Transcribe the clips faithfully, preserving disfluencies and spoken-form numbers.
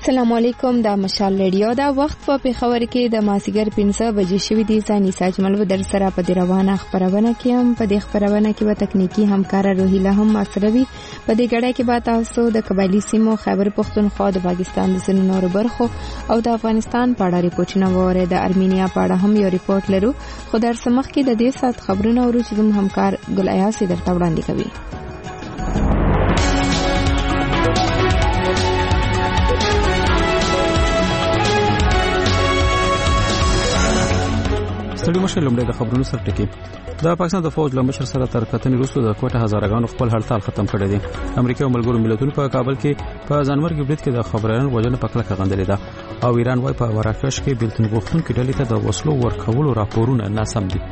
السلام علیکم. دا مشال ریډیو دا وخت په پیښور کې د مازیګر پنځه بجې شوې دي. ځاني ساجمل در سره په دې روانه خبرونه کې هم په دې خبرونه کې به تکنیکی همکار روحیله هم ماسروي. په دې غړې کې به تاسو د قبایلی سیمو خیبر پختونخوا د پاکستان د سنو نور برخو او د افغانستان په اړه ریپورتونه وره. د ارمینیا په اړه هم یو ریپورت لرو. خو در سمخ کې د دې سات خبرونه ورو چې زموږ همکار ګل ایاسي درته وړاندې کوي. ستړي مشه لومړی د خبرونو سره ټکی. د پاکستان د فوج له مشر سره تر کتنې وروسته د کوټه هزارګانو خپل هړتال ختم کړی دی. امریکا او ملګرو ملتونو په کابل کې په ځانمرګي برید کې د خبريالانو وژنه په کلکه غندلې ده او ایران وايي په مراکش کې بلتون غوښتونکو ډلې ته د وسلو ورکولو راپورونه ناسم دي.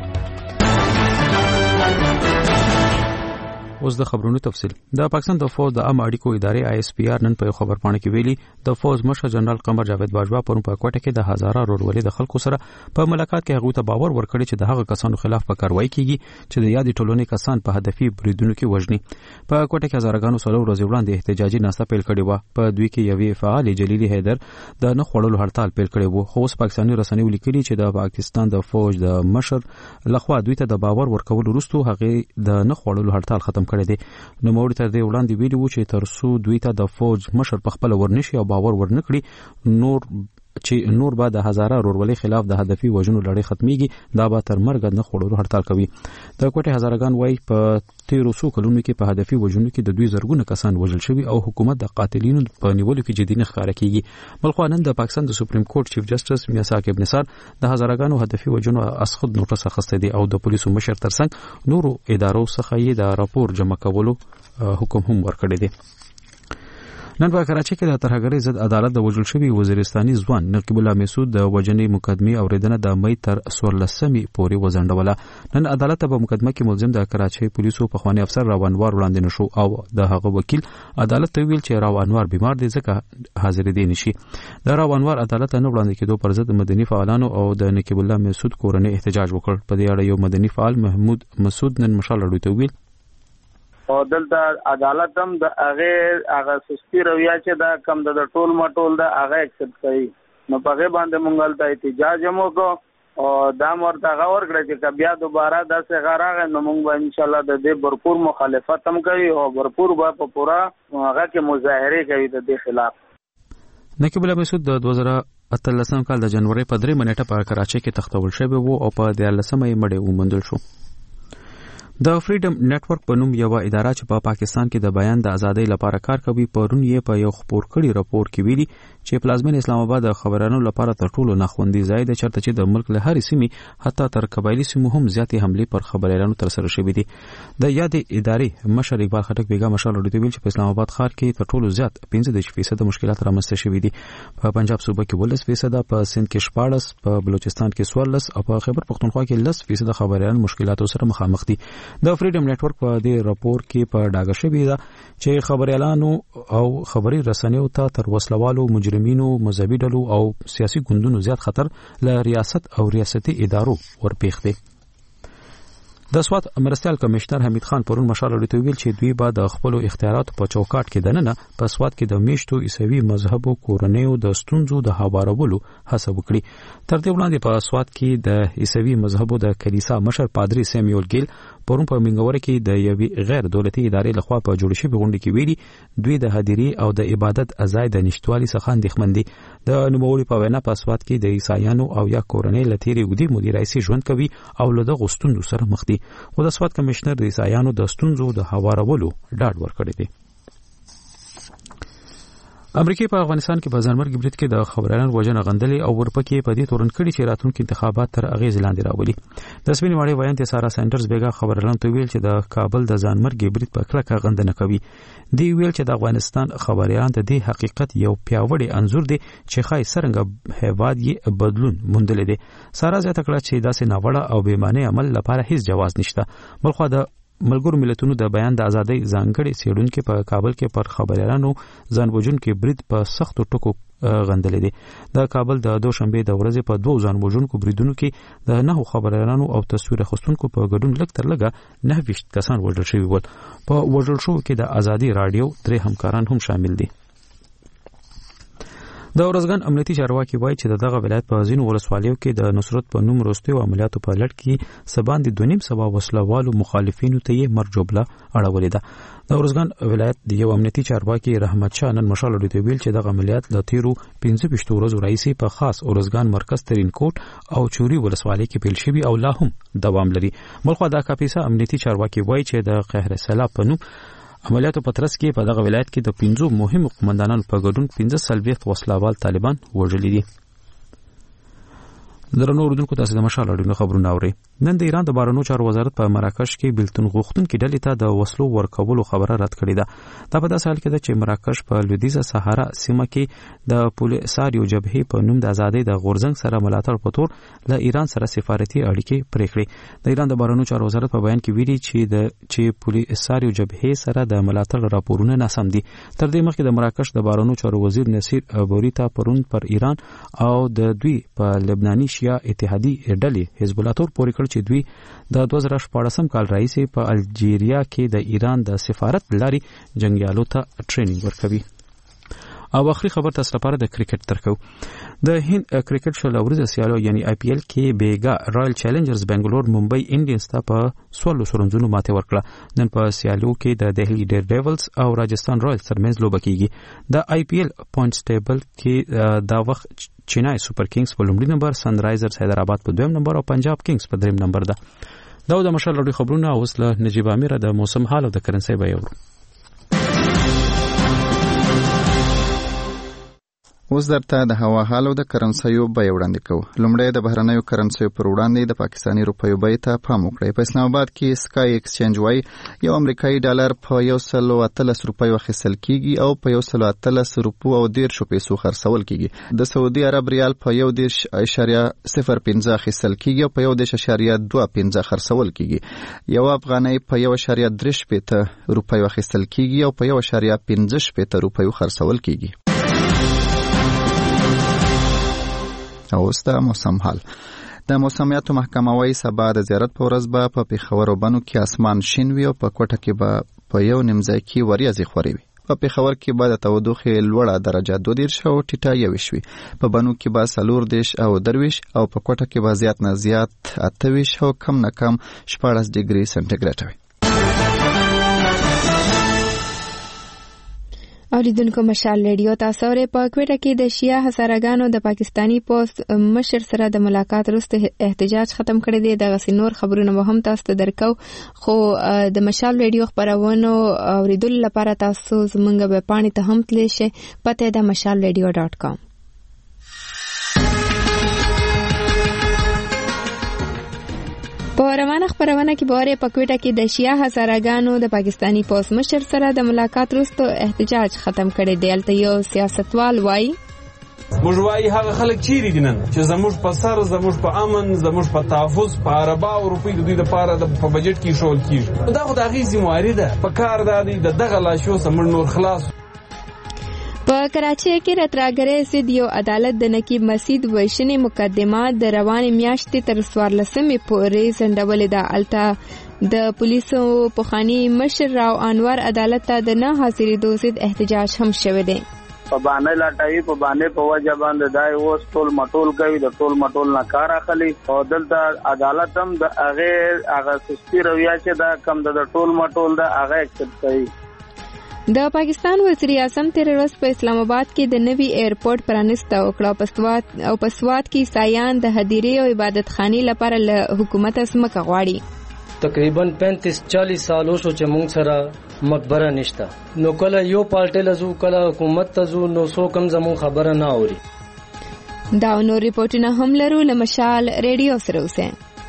اوس د خبرونو تفصیل. د پاکستان د فوج د عام اړیکو ادارې آی اس پی آر نن په خبر پاڼه کې ویلي د فوج مشر جنرال قمر جاوید باجوا پرون په کوټه کې د هزاره رورولې د خلکو سره په ملاقات کې هغه ته باور ورکړي چې د هغه کسانو خلاف په کاروایی کیږي چې د یادې ټولنې کسان په هدفي بریدونو کې وژني. په کوټه کې هزارګانو سره ورځ وړاندې احتجاجي ناسته پیل کړې و. په دوی کې یوې فعال جلیلی حیدر د نه خړلو هړتال پیل کړی وو. خو اوس پاکستاني رسنیو لیکلي چې د پاکستان د فوج د مشر لخوا دوی ته د باور ورکول وروسته هغه د نه خړلو هړتال ختم کړی دی. نو موږ ته د وړاندې ویلي وو چې ترسو دوی ته د فوج مشر په خپل ورنشي او باور ورنکړي نور چې نور به د هزاره رورولې خلاف د هدفي وژنو لړۍ ختميږي دا به تر مرګ نه خړولو هړتال کوي. د کوټه هزارګان وای په تیرو سو کلونو کې په هدفي وژنو کې د دوی زرګونه کسان وژل شوي او حکومت د قاتلینو په نیولو کې جدي نه ښکارا کیږي. بلخو نن د پاکستان د سپریم کورټ چیف جسټس میاں ثاقب نثار د هزارګانو هدفي وژنو اسخد نوټس اخیسته دي او د پولیسو مشر ترڅنګ نورو ادارو څخه یې د راپور جمع کولو حکم هم ورکړی دی. نن په کراچۍ کې د ترهګرۍ ضد عدالت د وژل شوي وزیرستاني ځوان نقیب الله مسعود د وژنې مقدمې اوریدنه د مې تر څوارلسمې پورې وځنډوله. نن عدالت په مقدمه کې ملزم د کراچۍ پولیسو په خواني افسر راوانوار وړاندې نشو او د هغه وکیل عدالت ته ویل چې راوانوار بیمار دی ځکه حاضر دي نشي. د راوانوار عدالت نه وړاندې کېدو پر ضد مدني فعالانو او د نقیب الله مسعود کورنۍ احتجاج وکړ. په دې اړه یو مدني فعال محمود مسعود نن مشال اړوي ته ویل او دلته عدالت هم د هغه هغه سستی رویه چې دا کم د ټول مټول دا هغه اکسپټ کوي. نو په هغه باندې مونږ ته احتجاج هم وکړو او دا مرته هغه ورکړی چې بیا دوباره داسې غراغه نو مونږ به ان شاء الله د دې بھرپور مخالفت هم کوي او بھرپور به په پورا هغه کې مظاهره کوي د دې خلاف. نقیب الله مسعود د دوه زره اتلسم کال د جنوري په درې منېټه په کراچۍ کې تختول شوی وو او په دیارلسمه یې مړی وموندل شو. د فریډم نتورک په نوم یو اداره چې په پاکستان کې د بیان د ازادۍ لپاره کار کوي پرون یې په یو خبر کړي راپور کې ویلي چې پلازمین اسلام آباد د خبرانو لپاره تر ټولو ناخوندي ځای دی چرته چې د ملک له هرې سیمې حتی تر قبایلی سیمو هم زیاتې حملې پر خبرانو تر سره شوې دي. د یادې ادارې مشر اقبال خټک بیګا مشال ورته ویل چې په اسلام آباد ښار کې تر ټولو زیات پنځه فیصد مشکلات رامنځته شوي دي. په پنجاب صوبه کې ولس فیصد، په سند کې شپاړس، په بلوچستان کې څوارلس او په خیبر پختونخوا کې لس فیصد خبرانو مشکلاتو سره مخامخ دي. د فریډم نتورک په دې راپور کې په ډاګه شوی ده چې خبريالانو او خبري رسنیو ته تر وسلوالو مجرمینو مذهبي ډلو او سیاسي ګوندونو زیات خطر له ریاست او ریاستي ادارو ورپېښ دي. د سوات مرستيال کمشنر حمید خان پرون مشال ورته ویل چې دوی به د خپل اختیاراتو په چوکاټ کې دننه په سوات کې د میشتو عیسوي مذهبو کورنیو د ستونزو د هوارولو هڅه وکړي. تر دې وړاندې په سوات کې د عیسوي مذهبو د کلیسا مشر پادری سیمیول ګیل پرون په منګوره کې د یوې غیر دولتي ادارې لخوا په جوړ شوی غونډه کې ویلي دوی د هدیري او د عبادت ازای د نشټوالي څخه اندېښمن دي. د نوموړي په وینا په سوات کې د عیسایانو او یا کورنۍ لتیری ودی مدیرایسي ژوند کوي او له دغه ستونزو سره مخ دي. خو د سوات کمشنر د عیسایانو د ستونزو د هوارولو ډاډ ورکړی دی. امریکا په افغانستان کې په ځانمرګي برید کې د خبريالانو وژنه غندلې او ورپکې په دې تورن کړي چې راتلونکي انتخابات تر اغیز لاندې راولي. د سپینې واړې وایي ته سارا سینټرز بیګا خبريالانو ته ویل چې د کابل د ځانمرګي برید په کلکه غندنه کوي. دی ویل چې د افغانستان خبريالان د دې حقیقت یو پیاوړی انزور دی چې خای سرنګ هیواد یې بدلون موندل دي. سارا زیاته کړه چې داسې ناوړه او بې معنی عمل لپاره هیڅ جواز نشته. بلخو د ملګرو ملتونو د بیان د ازادۍ ځانګړي سیډونکو په کابل کې پر خبريالانو ځان وژونکو برید په سختو ټکو غندلې دي. د کابل د دوشنبه د ورځې په دوه ځان وژونکو بریدونو کې د نه خبريالانو او تصویر اخیستونکو په ګډون لږ تر لږه نه ویشت کسان وژل شوي ول. په وژل شو کې د ازادي رادیو درې همکاران هم شامل دي. د ورځګان امنیتي چارواکي وایي چې دغه ولایت په ځینو ولسوالیو کې د نصرت په نوم وروستیو عملیاتو په لړ کې سباندې دونیم سبا وسلوالو مخالفینو ته یې مرجوبله اړولې ده. د ورځګان ولایت د یو امنیتي چارواکي رحمت شاه نن مشال لري ویل چې دغه عملیات له تیرو پنځه ویشت ورځو راهیسې په خاص ورځګان مرکز ترین کوټ او چوري ولسوالۍ کې پیل شوي او لا هم دوام لري. بلخو د کاپیسا امنیتي چارواکي وایي چې د قهر سیلاب په نوم عملیاتو په ترڅ کې په دغه ولایت کې د پنځو مهمو قومندانانو په ګډون پنځه څلوېښت وسلوال طالبان وژلي دي. درنو اوریدونکو تاسو د مشال اړینو خبرونه اورئ. نن د ایران د بهرنیو چارو وزارت په مراکش کې بلتون غوښتونکو ډلې ته د وسلو ورکولو خبره رد کړې ده. دا په داسې حال کې ده چې مراکش په لویدیځه صحرا سیمه کې د پولیساریو جبهې په نوم د ازادۍ د غورځنګ سره ملاتړ په تور له ایران سره سفارتي اړیکې پرې کړې. د ایران د بهرنیو چارو وزارت په بیان کې ویلي چې د چې پولیساریو جبهې سره د ملاتړ راپورونه ناسم دي. تر دې مخکې د مراکش د بهرنیو چارو وزیر نصیر بوریتا پرون پر ایران او د دوی په لبناني یا اتحادي ډلې حزب الله تور پورې کړ چې دوی د دوه زره شپاړسم کال راهیسې په الجیریا کې د ایران د سفارت لارې جنگیالو ته ټریننګ ورکوي. او اخري خبر تاسو لپاره د کرکټ ترکو. د هند کرکټ شل ورځې سیالو یعنی آی پی ایل کې بیګا رائل چیلنجرز بنگلور ممبئی انډینز ته په سوالو سرنځونو ماته ورکړه. نن په سیالو کې د دهلی ډیر ډیولز او راجستان رائلز ترمنځ لوبه کیږي. د آی پی ایل پوینټس ټیبل کې دا وخت چینای سوپر کینګز په لومړي نمبر، سن رایزرز حیدرآباد په دویم نمبر او پنجاب کینګز په دریم نمبر ده. دا د مشال لړۍ خبرونه. اوس له نجیب امیر د موسم حال او د کرنسي به یورو. اوس درته د هوا حال او د کرنسیو بیه وړاندې کوو. لومړی د بهرنیو کرنسیو پر وړاندې د پاکستاني روپیو بیې ته پام وکړئ. په اسلام آباد کې سکای ایکسچینج وایي یو امریکایي ډالر په یو سل او اتلس روپیو اخیستل کیږي او په یو سل او اتلس روپو او دیرشو پیسو خرڅول کیږي. د سعودي عرب ریال په یو دیرش اشاریه صفر پنځه اخیستل کیږي او په یو دیرش اشاریه دوه پنځه خرڅول کیږي. یو افغانۍ په یو اشاریه درې شپېته روپیو اخیستل کیږي او په یو اشاریه پنځه شپېته روپیو خرڅول کیږي. اوس د موسم حال. د موسمیاتو محکمه وايي سبا د زیارت په ورځ به په پېښور او بنو کې اسمان شین وي او په کوټه کې به په یو نیمځای کې وریځې خورې وي. په پېښور کې به د تودوخې لوړه درجه دوه دېرش او ټیټه یوویشت وي. په بنو کې به څلور دېرش او درویشت او په کوټه کې به زیات نه زیات اته ویشت او کم نه کم شپاړس ډیګري سنټیګریډ وي. اوریدونکو مشال ریډیو تاسو ورې په کوټه کې د شیا هزارګانو د پاکستانی پوسټ مشر سره د ملاقات وروسته احتجاج ختم کړی دی. د غسینور خبرونه به هم تاسو ته درکو، خو د مشال ریډیو خبرونو اوریدل لپاره تاسو زمونږ به پاڼې ته هم تلی شئ. پته د مشال ریډیو ډاٹ کام. په روانه خبرونه کې بوره په کوټه کې د شیا هزارګانو د پاکستانی پوس مشر سره د ملاقات وروسته احتجاج ختم کړی دی. البته یو سیاستوال وایي موږ وایي هغه خلک چیرې دي نن چې زموږ په سر، زموږ په امن، زموږ په تحفظ په عربا او روپۍ د دوی لپاره د په بجټ کې شول کیږي. دا خو د هغې ذمهواري ده. په کار دا دی د دغه لاشو سمړ نور خلاص. په کراچۍ کې راتراګرې ضد یو عدالت د نقیب مسعود وحشنې مقدمات د روانې میاشتې تر څوارلسمې پورې ځنډولې ده. البته د پولیسو پخواني مشر راو انور عدالت ته د نه حاضرېدو ضد احتجاج هم شوی دی. په باندې لاټوي په باندې په وجه باندې دای اوس ټول مټول کوي، د ټول مټول نه کار اخلي او دلته عدالت هم د هغه هغه سستی رویه چې دا کم د ټول مټول د هغه اکسپټ کوي. د پاکستان وزیر اعظم تیر ورځ په اسلام آباد کې د نوي ایرپورټ پرانیسته وکړه په سوات او په سوات کې سایان د هدیرې او عبادت خانې لپاره له حکومت څخه غواړي. تقریبا پینتیس چالیس سال وشو چې موږ سره مقبره نشته. نو کله یو پالټه لزو کله حکومت تزو نو سو کم زمو خبره نه اوري. دا نو ریپورتونه هم لرو له مشال ریډیو سره اوسه.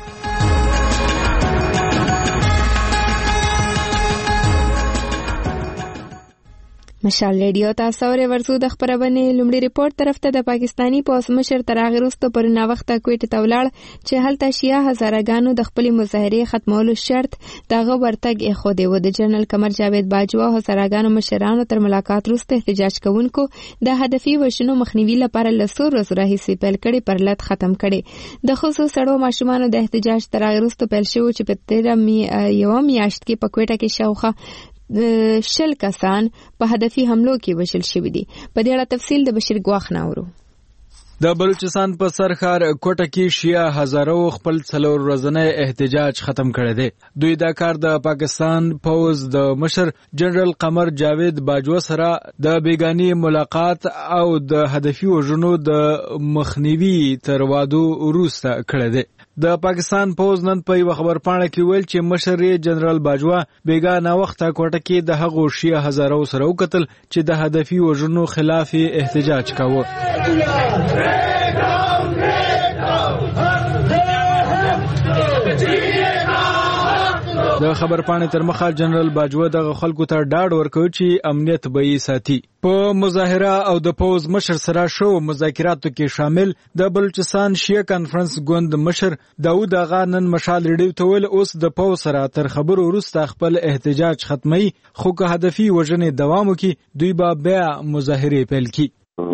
مشال ریډیو تاسو ورې ورسو د خبرونه لومړی ریپورت طرف ته د پاکستانی پوس مشر تراغروستو پر نا وخت کوټه تولاړ چې هلته شیا هزارګانو د خپل مظاهره ختمولو شرط دغه ورتګ خو دی و د جنرال قمر جاوید باجوا هزارګانو مشرانو تر ملاقات وروسته احتجاج کوونکو د هدفي وشنو مخنیوي لپاره لسور ورځې راهیسې پیل کړي پر لټ ختم کړي. د خصوص سړو ماشومان د احتجاج تراغروستو پیل شو چې په تیر می یو میاشت کې په کوټه کې شاوخه شل کسان په هدفي حملو کې وژل شوي دي. په دې اړه تفصیل د بشیر ګواخ نه اورو. د بلوچستان په سرخار کوټه کې شیعه هزارو خپل څلور ورځنی احتجاج ختم کړی دی. دوی دا کار د پاکستان پوز د مشر جنرال قمر جاوید باجوه سره د بیګانی ملاقات او د هدفي وژنو د مخنیوي تر وادو وروسته کړی دی. د پاکستان پوز نن په یو خبرپاڼه کې ویل چې مشر جنرال باجوه بیګا نا وخت کوټه کې د هغو شیعه هزارو سره وکتل چې د هدفي وژنو خلاف احتجاج کاوه. د خبرپاڼې تر مخه جنرال باجوه دغه خلکو ته ډاډ ورکوي چې امنیت به یې ساتي. په مظاهره او د پوز مشر سره شو مذاکراتو کې شامل د بلوچستان شیعه کانفرنس ګوند مشر داود آغا نن مشال ریډیو ته ویل اوس د پوز سره تر خبرو وروسته خپل احتجاج ختمي، خو که هدفي وژنې دوام وکړي دوی به بیا مظاهرې پیل کړي.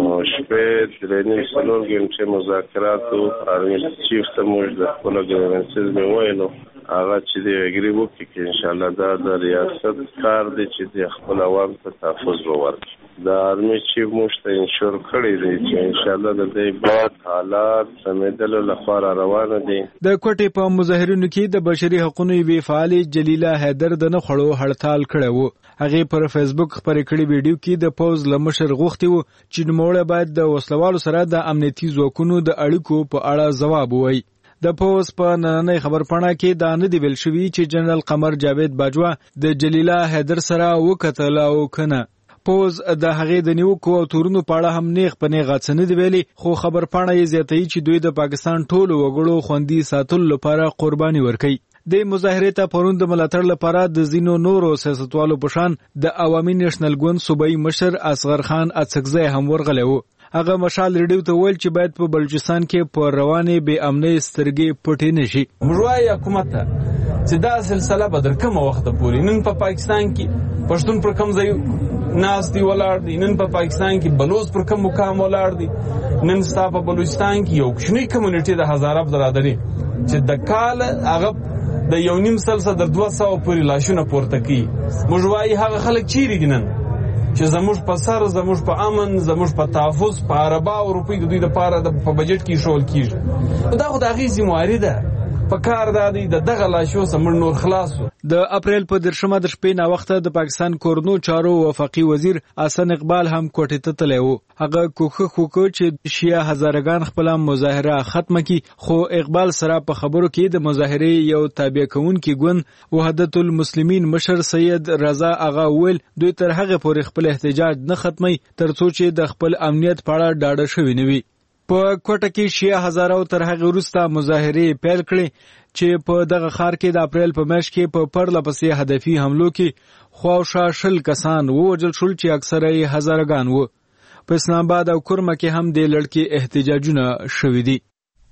شپې درې څلور غنټې مذاکراتو آرمي چیف ته موږ د خپل ګورننس مې ویلو هغه چې دی اګری وکړي چې ان شاء الله دا د ریاست کار دی چې د خپل عوام ته تحفظ ورکړي. د آرمي چیف موږ ته انشور کړی دی چې ان شاء الله د دې بعد حالات سمېدلو لپاره روان دي. د کوټې په مظاهرونو کې د بشري حقوقو وی فعال جلیله حیدر د نه خړو هړتال کړی وو. هغه پر فیسبوک خبرې کړې ویډیو کې د پوز لمشر غوښتي وو چې نوموړی باید د وسلوالو سره د امنیتي ځواکونو د اړیکو په اړه ځواب ووایي. د پوز په نننۍ خبرپاڼه کې دا نه دی ویل شوی چې جنرال قمر جاوید باجوه د جلیله حیدر سره وکتل او کنه. پوز د هغې د نیوکو او تورونو په اړه هم نیغ په نیغه څه نه دی ویلي، خو خبرپاڼه یې زیاتوي چې دوی د پاکستان ټولو وګړو خوندي ساتلو لپاره قرباني ورکوي. د مظاهرې ته پرون د ملاتړ لپاره د ځینو نورو سیاستوالو په شان د عوامي نېشنل ګوند صوبایي مشر اصغر خان اڅکزی هم ورغلی و. هغه مشال ریډیو ته ویل چې باید په بلوچستان کې په روانې بې امنۍ سترګې پټې نشي. موږ وایو حکومت ته چې دا سلسله به تر کومه وخته پورې نن په پاکستان کې پښتون پر کوم ځای ناست دی ولاړ دی، نن په پاکستان کې بلوچ پر کوم مقام ولاړ دی، نن ستا په بلوچستان کې یو کوچنی کمیونټي د هزاره برادري چې د کال هغه د یو نیم سلسله در دوه سوه پورې لاشونه پورته کوي. موږ وایو هغه خلک چیرې دي نن چې زموږ په سر، زموږ په امن، زموږ په تحفظ په اربا او روپۍ د دوی لپاره د په بجټ کې شول کیږي. دا خو د هغې ذمہواري ده. په کار دا دی د دغه لاشو سمړ نور خلاصو. د اپریل په درشمه د شپې نا وخته د پاکستان کورنو چارو وفاقي وزیر حسن اقبال هم کوټې ته تللی و. هغه کوښښ وکړ چې شیعه هزارګان خپل مظاهره ختمه کړي، خو اقبال سره په خبرو کې د مظاهرې یو تابع کوونکي ګوند وحدت المسلمین مشر سید رضا آغا ویل دوی تر هغه پورې خپل احتجاج نه ختمي ترڅو چې د خپل امنیت په اړه ډاډه شوي نه وي. په کوټه کې شیعه هزارو تر هغه وروسته مظاهرې پیل کړې چې په دغه ښار کې د اپریل په میاشت کې په پرله پسې هدفي حملو کې خواوشا شل کسان ووژل شول چې اکثره یې هزارګان وو. په اسلام آباد او کرمه کې هم د لړکې احتجاجونه شوي دي.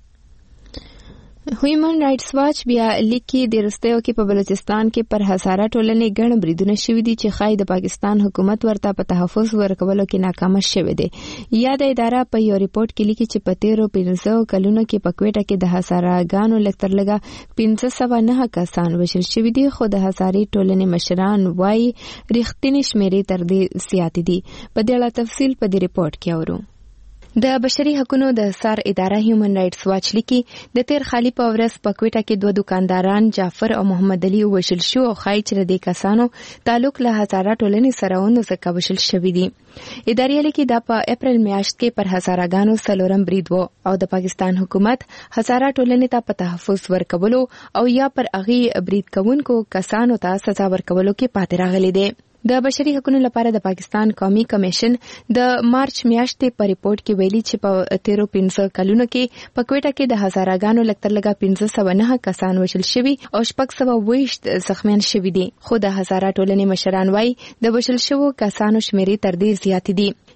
هیومن رائټس واچ بیا لیکي د رستیو کې په بلوچستان کې پر هزاره ټولنې ګڼ بریدونه شوي دي چې ښایي د پاکستان حکومت ورته په تحفظ ورکولو کې ناکامه شوی دی. یاده اداره په یو ریپورت کې لیکي چې په تیرو پنځه کلونو کې په کوټه کې د هزارهګانو لږ تر لږه پنځه سوه نه کسان وژل شوي دي، خو د هزارې ټولنې مشران وایي رښتینې شمیرې تر دې زیاتې دي. په دې اړه تفصیل په دې ریپورت کې اورو. د بشري حقوقو د سر اداره هیومن رائټس واچ لیکي د تیر خالي په ورځ په کوټه کې دوه دکانداران جعفر او محمد علي وژل شو او خای چې د کسانو تعلق له هزاره ټولنې سره ونه ځکه وژل شوی دي. ادارې لیکي دا په اپریل میاشت کې پر هزارهګانو څلورم برید وو او د پاکستان حکومت هزاره ټولنې ته په تحفظ ورکولو او یا پر هغې برید کوونکو کسانو ته سزا ورکولو کې پاتې راغلی دی. د بشري حقوقو لپاره د پاکستان قومي کمیشن د مارچ میاشتې په ریپورت کې ویلي چې په تیرو پنځه کلونو کې په کوټه کې د هزارهګانو لږ تر لږه پنځه سوه نه کسان وژل شوي او شپږ سوه اوویشت زخمیان شوي دي، خو د هزاره ټولنې مشران وایي د وژل شوو کسانو شمیرې تر دې زیاتې دي.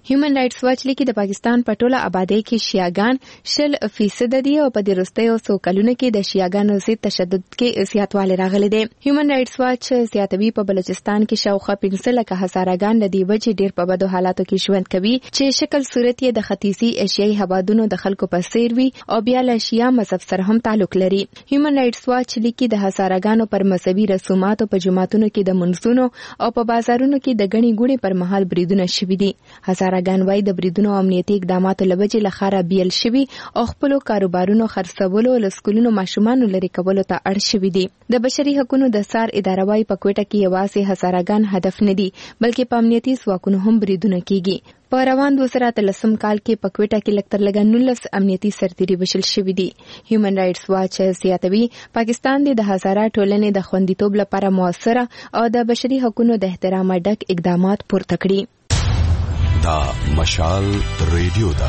هیومن رائټس واچ لیکي د پاکستان په ټوله آبادی کې شیعاګان شل فیصد دي او په دې وروستیو څو کلونو کې د شیعاګانو ضد تشدد کې زیاتوالی راغلی دی. هیومن رائټس واچ زیاتوي په بلوچستان کې شاوخوا پنځه لکه هزاراګان له دې وجې ډېر په بدو حالاتو کې ژوند کوي چې شکل صورت یې د ختیځي ایشیایي هوادونو د خلکو په څیر وي او بیا له شیعه مذهب سره هم تعلق لري. هیومن رائټس واچ لیکي د هزاراګانو پر مذهبي رسوماتو په جوماتونو کې د منځونو او په بازارونو کې د ګڼې ګوڼې پر مهال بریدونه شوي دي. هزاراګان وايي د بریدونو او امنیتي اقداماتو له وجې له ښاره بیل شوي او خپلو کاروبارونو خرڅولو او له سکولونو ماشومانو لرې کولو ته اړ شوي دي. د بشري حقوقو د سار اداره وايي په کوټه کې یوازې هزاراګان هدف نه دي بلکې په امنیتي ځواکونو هم بریدونه کیږي. په روان دوه زره اتلسم کال کې په کوټه کې لږ تر لږه نولس امنیتي سرتیري وژل شوي دي. هیومن رائټس واچ زیاتوي پاکستان د هزاره ټولنې د خوندیتوب لپاره موثره او د بشري حقوقو د احترام ډک اقدامات پورته کړي. دا مشال ریډیو دا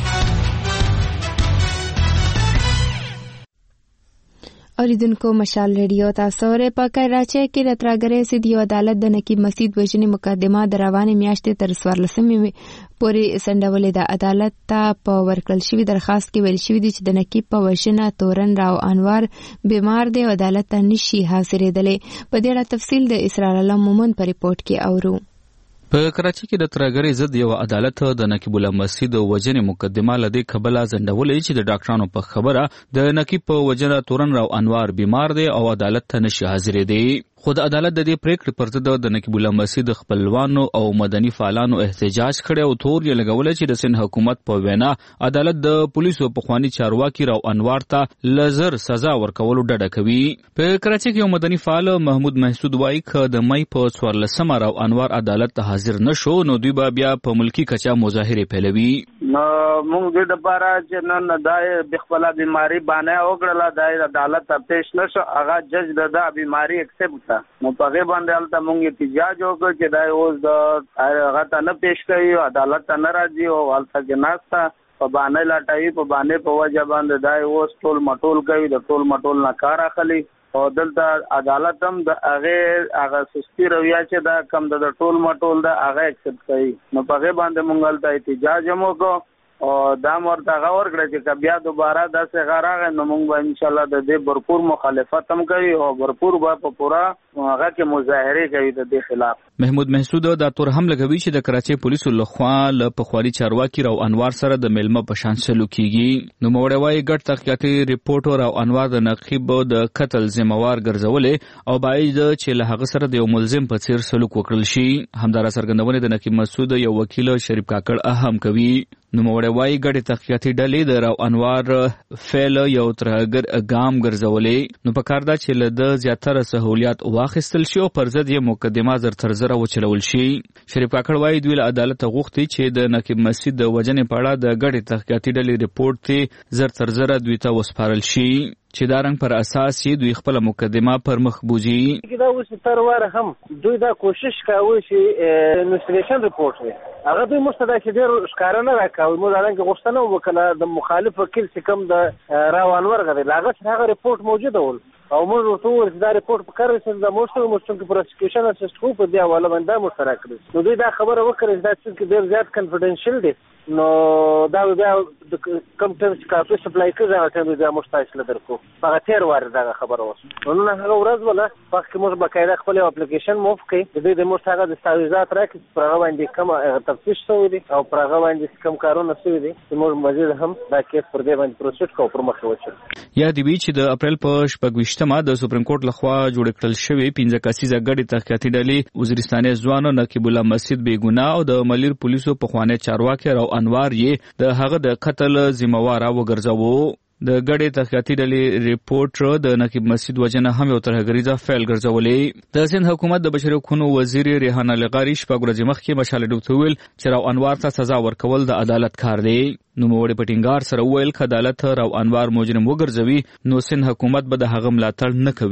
اوریدونکو مشال ریډیو تاسو ورې په کراچۍ کې د ترهګرۍ ضد یو عدالت د نقیب مسعود وژنې مقدمه د روانې میاشتې تر څوارلسمې پورې سنډولې ده. عدالت ته په ورکړل شوي درخواست کې ویل شوي دي چې د نقیب په وژنه تورن راو انوار بیمار دی او عدالت ته نشي حاضرېدلی. په دې اړه تفصیل د اسرار الله مومن په ریپورت کې اورو. په کراچۍ کې د ترهګرۍ ضد یو عدالت د نقیب الله مسعود وژنې مقدمه لدې کبله ځنډولې چې د ډاکټرانو په خبره د نقیب په وژنه تورن راو انوار بیمار دی او عدالت ته نشي حاضرېدی. خو د عدالت د دې پریکړې پر ضد د نقیب الله مسعود خپلوانو او مدني فعالانو احتجاج کړی او تور یې لګولی چې د سند حکومت په وینا عدالت د پولیسو پخواني چارواکي راو انوار ته لزر سزا ورکولو ډډه کوي. په کراچۍ کې یو مدني فعال محمود محسود وایي که د مۍ په څوارلسمه راو انوار عدالت ته حاضر نشو نو دوی به بیا په ملکی کچا مظاهرې پیلوي. نو موږ دې لپاره چې نن دای بخپله بیماری باندې وکړله د عدالت ته پیش نشو هغه جج د دا بیماری اکسپټ نو په هغې باندې هلته موږ احتجاج وکړو چې دا اوس د هغه ته نه پیش کوي عدالت ته نه راځي او هلته کې ناسته په بانې لټوي په بانې په وجه باندې دا اوس ټول مټول کوي د ټول مټول نه کار اخلي او دلته عدالت هم د هغې هغه سستي رویه چې دا کم د ټول مټول د هغه اکسپټ کوي. نو په هغې باندې موږ هلته احتجاج هم وکړو او دا ورته هغه ورکړه چې بیا دوباره داسې هغه راغی نو موږ به انشاءالله د دې بھرپور مخالفت هم کوي او بھرپور به په پوره هغه کې مظاهرې کوي د دې خلاف. محمود محسود دا تور هم لګوي چې د کراچۍ پولیسو لخوا له پخواني چارواکي راو انوار سره د میلمه په شان سلوک کیږي. نو موړی وایي ګډ تحقیقاتي ریپورټ راو انوار د نقیب د قتل ذمہوار ګرځولې او باید چې له هغه سره د یو ملزم په څیر سلوک وکړل شي. همدارا څرګندونې د نقیب مسعود یو وکیل شریف کاکړ اهم کوي. نو موړی وایي ګډې تحقیقاتي ډلې د راو انوار فعل یو ترهګر ګام ګرځولې نو په کار ده چې له د زیاتره سهولیات واخیستل شي او پر ضد یې مقدمه زر تر زره وچلول شي. شریف کاکړ وایي دوی له عدالت غوښتي چې د نقیب مسعود د وژنې په اړه د ګډې تحقیقاتي ډلې ریپورټ ته زر تر زره دوی ته وسپارل شي چې دا رنګ پر اساس یې دوی خپل مقدمه پر مخ بوزي. دا اوس تر واره هم دوی دا کوشش کوي چې انویسټیګیشن ریپورټ وي هغه دوی موږ ته دا چې ډېر ښکاره نه راکوي. موږ دا رنګ غوښتنه وکړه د مخالف وکیل چې کوم د راو انور غدي هغه هغه ریپورټ موجوده ول او موږ ورته وویل چې دا ریپورټ په کار رسېږي دا موږ ته موږ څنګه پروسیکیوشن اسسټ کوو په دې حواله باندې دا موږ سره کړی. نو دوی دا خبره وکړه چې دا څه ډېر زیات کنفیډنشل دی نو دا بیا کوم ټیم چې کاپي سپلای کوي هغه ټیم بیا موږ تاسو له درکو هغه تیر واره دا خبره اوس نو نه هغه ورځ ولا پخې موږ بقاعده خپل اپلیکیشن موف کړي د دې د موږ هغه د دستاویزات راکړي پر هغه باندې کوم تفتیش شوی دی او پر هغه باندې کوم کارونه شوي دي چې موږ مزید هم دا کیس پر دې باندې پروسس کوو پر مخ وچو. یا دی وی چې د اپریل په شپږویشتمه د سپریم کورټ لخوا جوړ کړل شوی پنځه کسیزه ګډې تحقیقاتي ډلې وزیرستاني ځوان نقیب الله مسعود بیګناه او د ملیر پولیسو پخوانی چارواکي راو انوار یې د هغه د قتل ذمہوار وګرځاوه. د ګډې تحقیقاتي ډلې ریپورټ د نقیب مسعود وژنه هم یو ترهګریزه فعل ګرځولې. د سند حکومت د بشري حقوقو وزیر ریحانه لغاری شپږ ورځې مخکې مشال ډوبته ویل چې راو انوار ته سزا ورکول د عدالت کار دی. نو موړي په ټینګار سره ویل چې عدالت راو انوار مجرم وګرځوي نو سند حکومت به د هغه ملاتړ نه کوي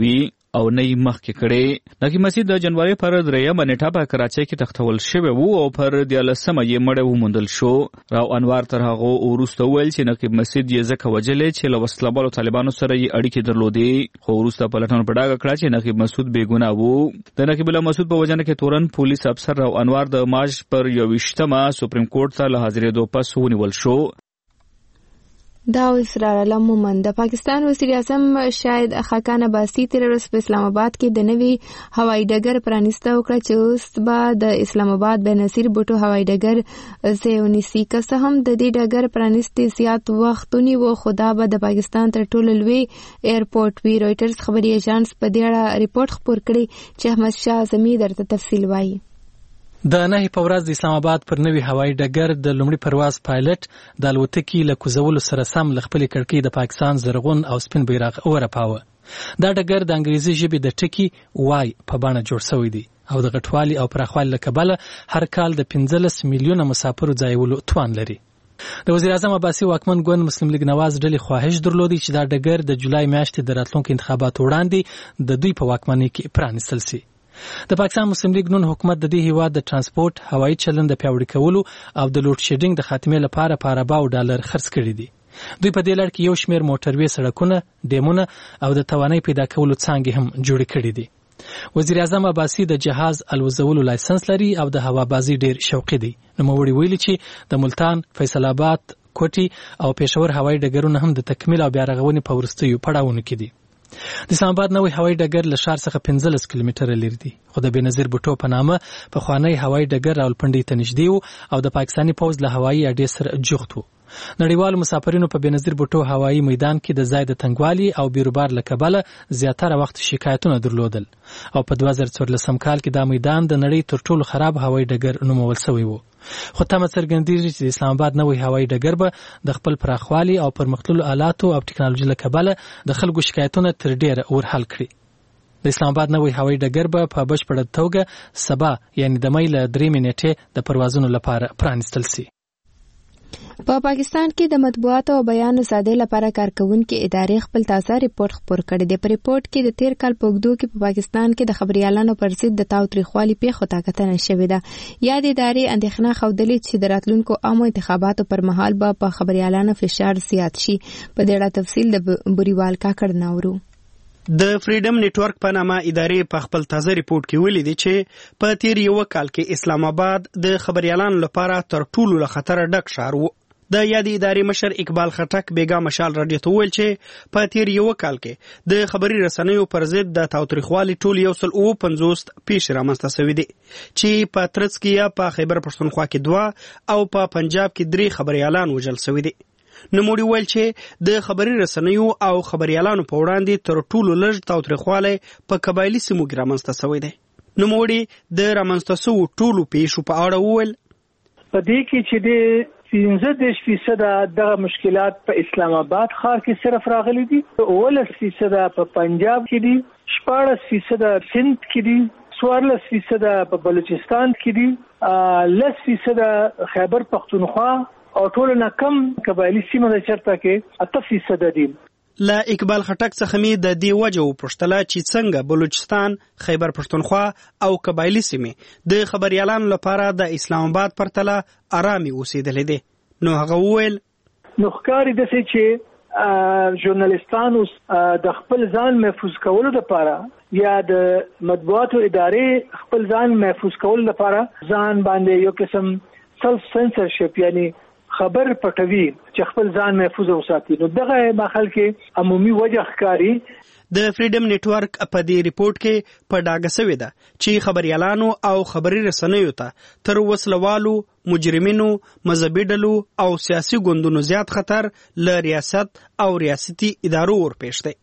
او نه یې مخکې کړې. نقیب مسیح د جنوري پر درېیمه نیټه په کراچۍ کې تختول شوی وو او پر دیارلسمه یې مړی وموندل شو. راو انوار تر هغه وروسته وویل چې نقیب مسیح یې ځکه وژلی چې له وسله بالو طالبانو سره یې اړیکې درلودې، خو وروسته پلټنه په ډاګه کړه چې نقیب مسعود بې ګناه وو. د نقیب الله مسعود په وژنه کې تورن پولیس افسر راو انوار د مارچ پر یوویشتمه سپریم کورټ ته له حاضرېدو پس ونیول شو. دا اسرار مومن د پاکستان وزیر اعظم شاهد خاقان عباسي تیر ورځ په اسلام آباد کې د نوي هوایي ډګر پرانیسته وکړه چې اوس به د اسلام آباد بېنظیر بوټو هوایي ډګر ځای ونیسي. که څه هم د دې ډګر پرانیستې زیات وخت ونیو، خو دا به د پاکستان تر ټولو لوی ایرپورټ وي. رویټرز خبري ایجانس په دې اړه ریپورت خپور کړی چې احمد شاه اعظمي درته تفصیل وایي. د نهي په ورځ د اسلام آباد پر نوي هوایي ډګر د لومړي پرواز پایلټ د الوتکې له کوزولو سره سم له خپلې کړکۍ د پاکستان زرغون او سپین بیرغ ورپاوه. دا ډګر د انګریزي ژبې د ټکي وای په بڼه جوړ شوی دی او د غټوالي او پراخوالي له کبله هر کال د پنځلس میلیونه مسافرو ځایولو توان لري. د وزیر اعظم عباسي واکمن ګوند مسلم لیگ نواز ډلې خواهش درلودي چې دا ډګر د جولای میاشتې د راتلونکو انتخاباتو وړاندې د دوی په واکمنۍ کې پرانیستل شي. د پاکستان مسلم لیگ نون حکومت د دې هیواد د ترانسپورت، هوایي چلند د پیاوړي کولو او د لوډ شیډینګ د خاتمې لپاره په ارباو ډالر خرڅ کړي دي. دوی په دې لړ کې یو شمېر موټروي سړکونه، ډیمونه او د توانایي پیدا کولو څانګې هم جوړې کړي دي. وزیر اعظم عباسي د جهاز الوزولو لایسنس لري او د هوابازي ډیر شوقي دی. نوموړي ویلي چې د ملتان، فیصل آباد، کوټي او پېښور هوایي ډګرونه هم د تکمیل او بیا رغونې په وروستیو پړاوونو کې دي. د اسلام آباد نوی هوایي ډګر له ښار څخه پنځلس کیلومتره لرې دی، خو د بېنظیر بوټو په نامه پخوانی هوایي ډګر راولپنډۍ ته نږدې و او د پاکستاني پوځ له هوایي اډې سره جوخت و. نړیوالو مسافرینو په بېنظیر بوټو هوایي میدان کې د ځای د تنګوالي او بیروبار له کبله زیاتره وخت شکایتونه درلودل او په دوه زره څوارلسم کال کې دا میدان د نړۍ تر ټولو خراب هوایي ډګر نومول شوی و. خو تمه څرګندېږي چې د اسلام آباد نوی هوایي ډګر به د خپل پراخوالي او پرمختللو آلاتو او ټکنالوژي له کبله د خلکو شکایتونه تر ډېره ورحل کړي. د اسلام آباد نوی هوایي ډګر به په بشپړه توګه سبا یعنې د مۍ له درېیمې نیټې د پروازونو لپاره پرانیستل شي. په پا پاکستان کې د مطبوعاتو او بیان ازادۍ لپاره کارکونکو ادارې خپل تازه ریپورت خپور کړی دی. په ریپورت کې د تیر کال په اوږدو کې په پاکستان کې د خبريالانو پر ضد د تاوتریخوالي پیښو ته کتنه شوې ده. یاد ادارې اندېښنه ښودلې چې د راتلونکو عامو انتخاباتو پر مهال به په خبريالانو فشار زیات شي. په دې اړه تفصیل د بوريوال کاکړ ناورو. د فریډم نیټورک په نامه ادارې په خپل تازه ریپورت کې ویلي دي چې په تیر یو کال کې اسلام آباد د خبريالانو لپاره تر ټولو له خطر ډک ښار و. د یادې ادارې مشر اقبال خټک بیګا مشال راډیو ته وویل چې په تیر یو کال کې د خبري رسنیو پر ضد د تاوتریخوالي ټول یو سل اووه پنځوس پیښې رامنځته شوې دي چې په ترڅ کې یا په خیبر پښتونخوا کې دوه او په پنجاب کې درې خبريالان وژل شوي دي. نوموړي ویل چې د خبري رسنیو او خبريالانو په وړاندې تر ټولو لږ تاوتریخوالی په قبایلي سیمو کې رامنځته شوی دی. نوموړي د رامنځته شوو ټولو پیښو په اړه وویل په دې کې چې د پنځه دېرش فیصده دغه مشکلات په اسلام آباد ښار کې صرف راغلي دي، اوولس فیصده په پنجاب کې دي، شپاړس فیصده سند کې دي، څوارلس فیصده په بلوچستان کې دي، لس فیصده خیبر پښتونخوا او ټول نه کم قبایلی سیمه د چرته کې اته فیصده دي. لا اقبال خټک څخه می د دې وجه وپوښتله چې څنګه بلوچستان، خیبر پښتونخوا او قبایلی سیمې د خبريالانو لپاره د اسلام آباد پرتله آرامي اوسېدلې دي. نو هغه وویل نو ښکاري داسې چې ژورنالیستانو د خپل ځان محفوظ کولو لپاره یا د مطبوعاتو ادارې خپل ځان محفوظ کولو لپاره ځان باندې یو قسم سلف سنسرشپ یعنی خبر پټوي چې خپل ځان محفوظ وساتي. نو دغه ماحول کې عمومي وجه ښکاري. د فریډم نیټورک په دې ریپورت کې په ډاګه شوې ده چې خبريالانو او خبري رسنیو ته تر وسلوالو، مجرمینو، مذهبي ډلو او سیاسي ګوندونو زیات خطر له ریاست او ریاستي ادارو ورپېښ دی.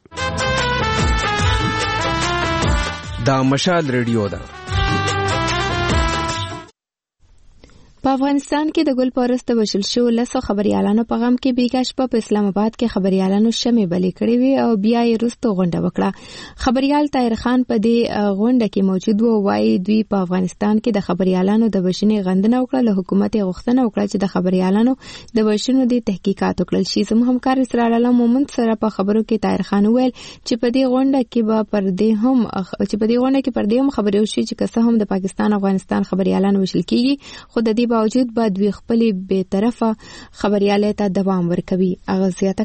دا مشال ریډیو ده. په افغانستان کې د ګل پرست وشل شو لسو خبريالانو په غم کې بیګا شپه په اسلام آباد کې خبريالانو شمې بلې کړې وي او بیا یې وروسته غونډه وکړه. خبريال طاهر خان په دې غونډه کې موجود و. وايي دوی په افغانستان کې د خبريالانو د وشنې غندنه وکړه. له حکومت غوښتنه وکړه چې د خبريالانو د وشنو د تحقیقات وکړل شي. زموږ همکار اسرار الله مومند سره په خبرو کې طاهر خان وویل چې په دې غونډه کې به پر دې هم چې په دې غونډه کې پر دې هم خبرې وشي چې که هم د پاکستان افغانستان خبريالان وشل کیږي خو د دې باوجود به دوی خپل به طرفه خبريالۍ ته دوام ورکوي. هغه زیاته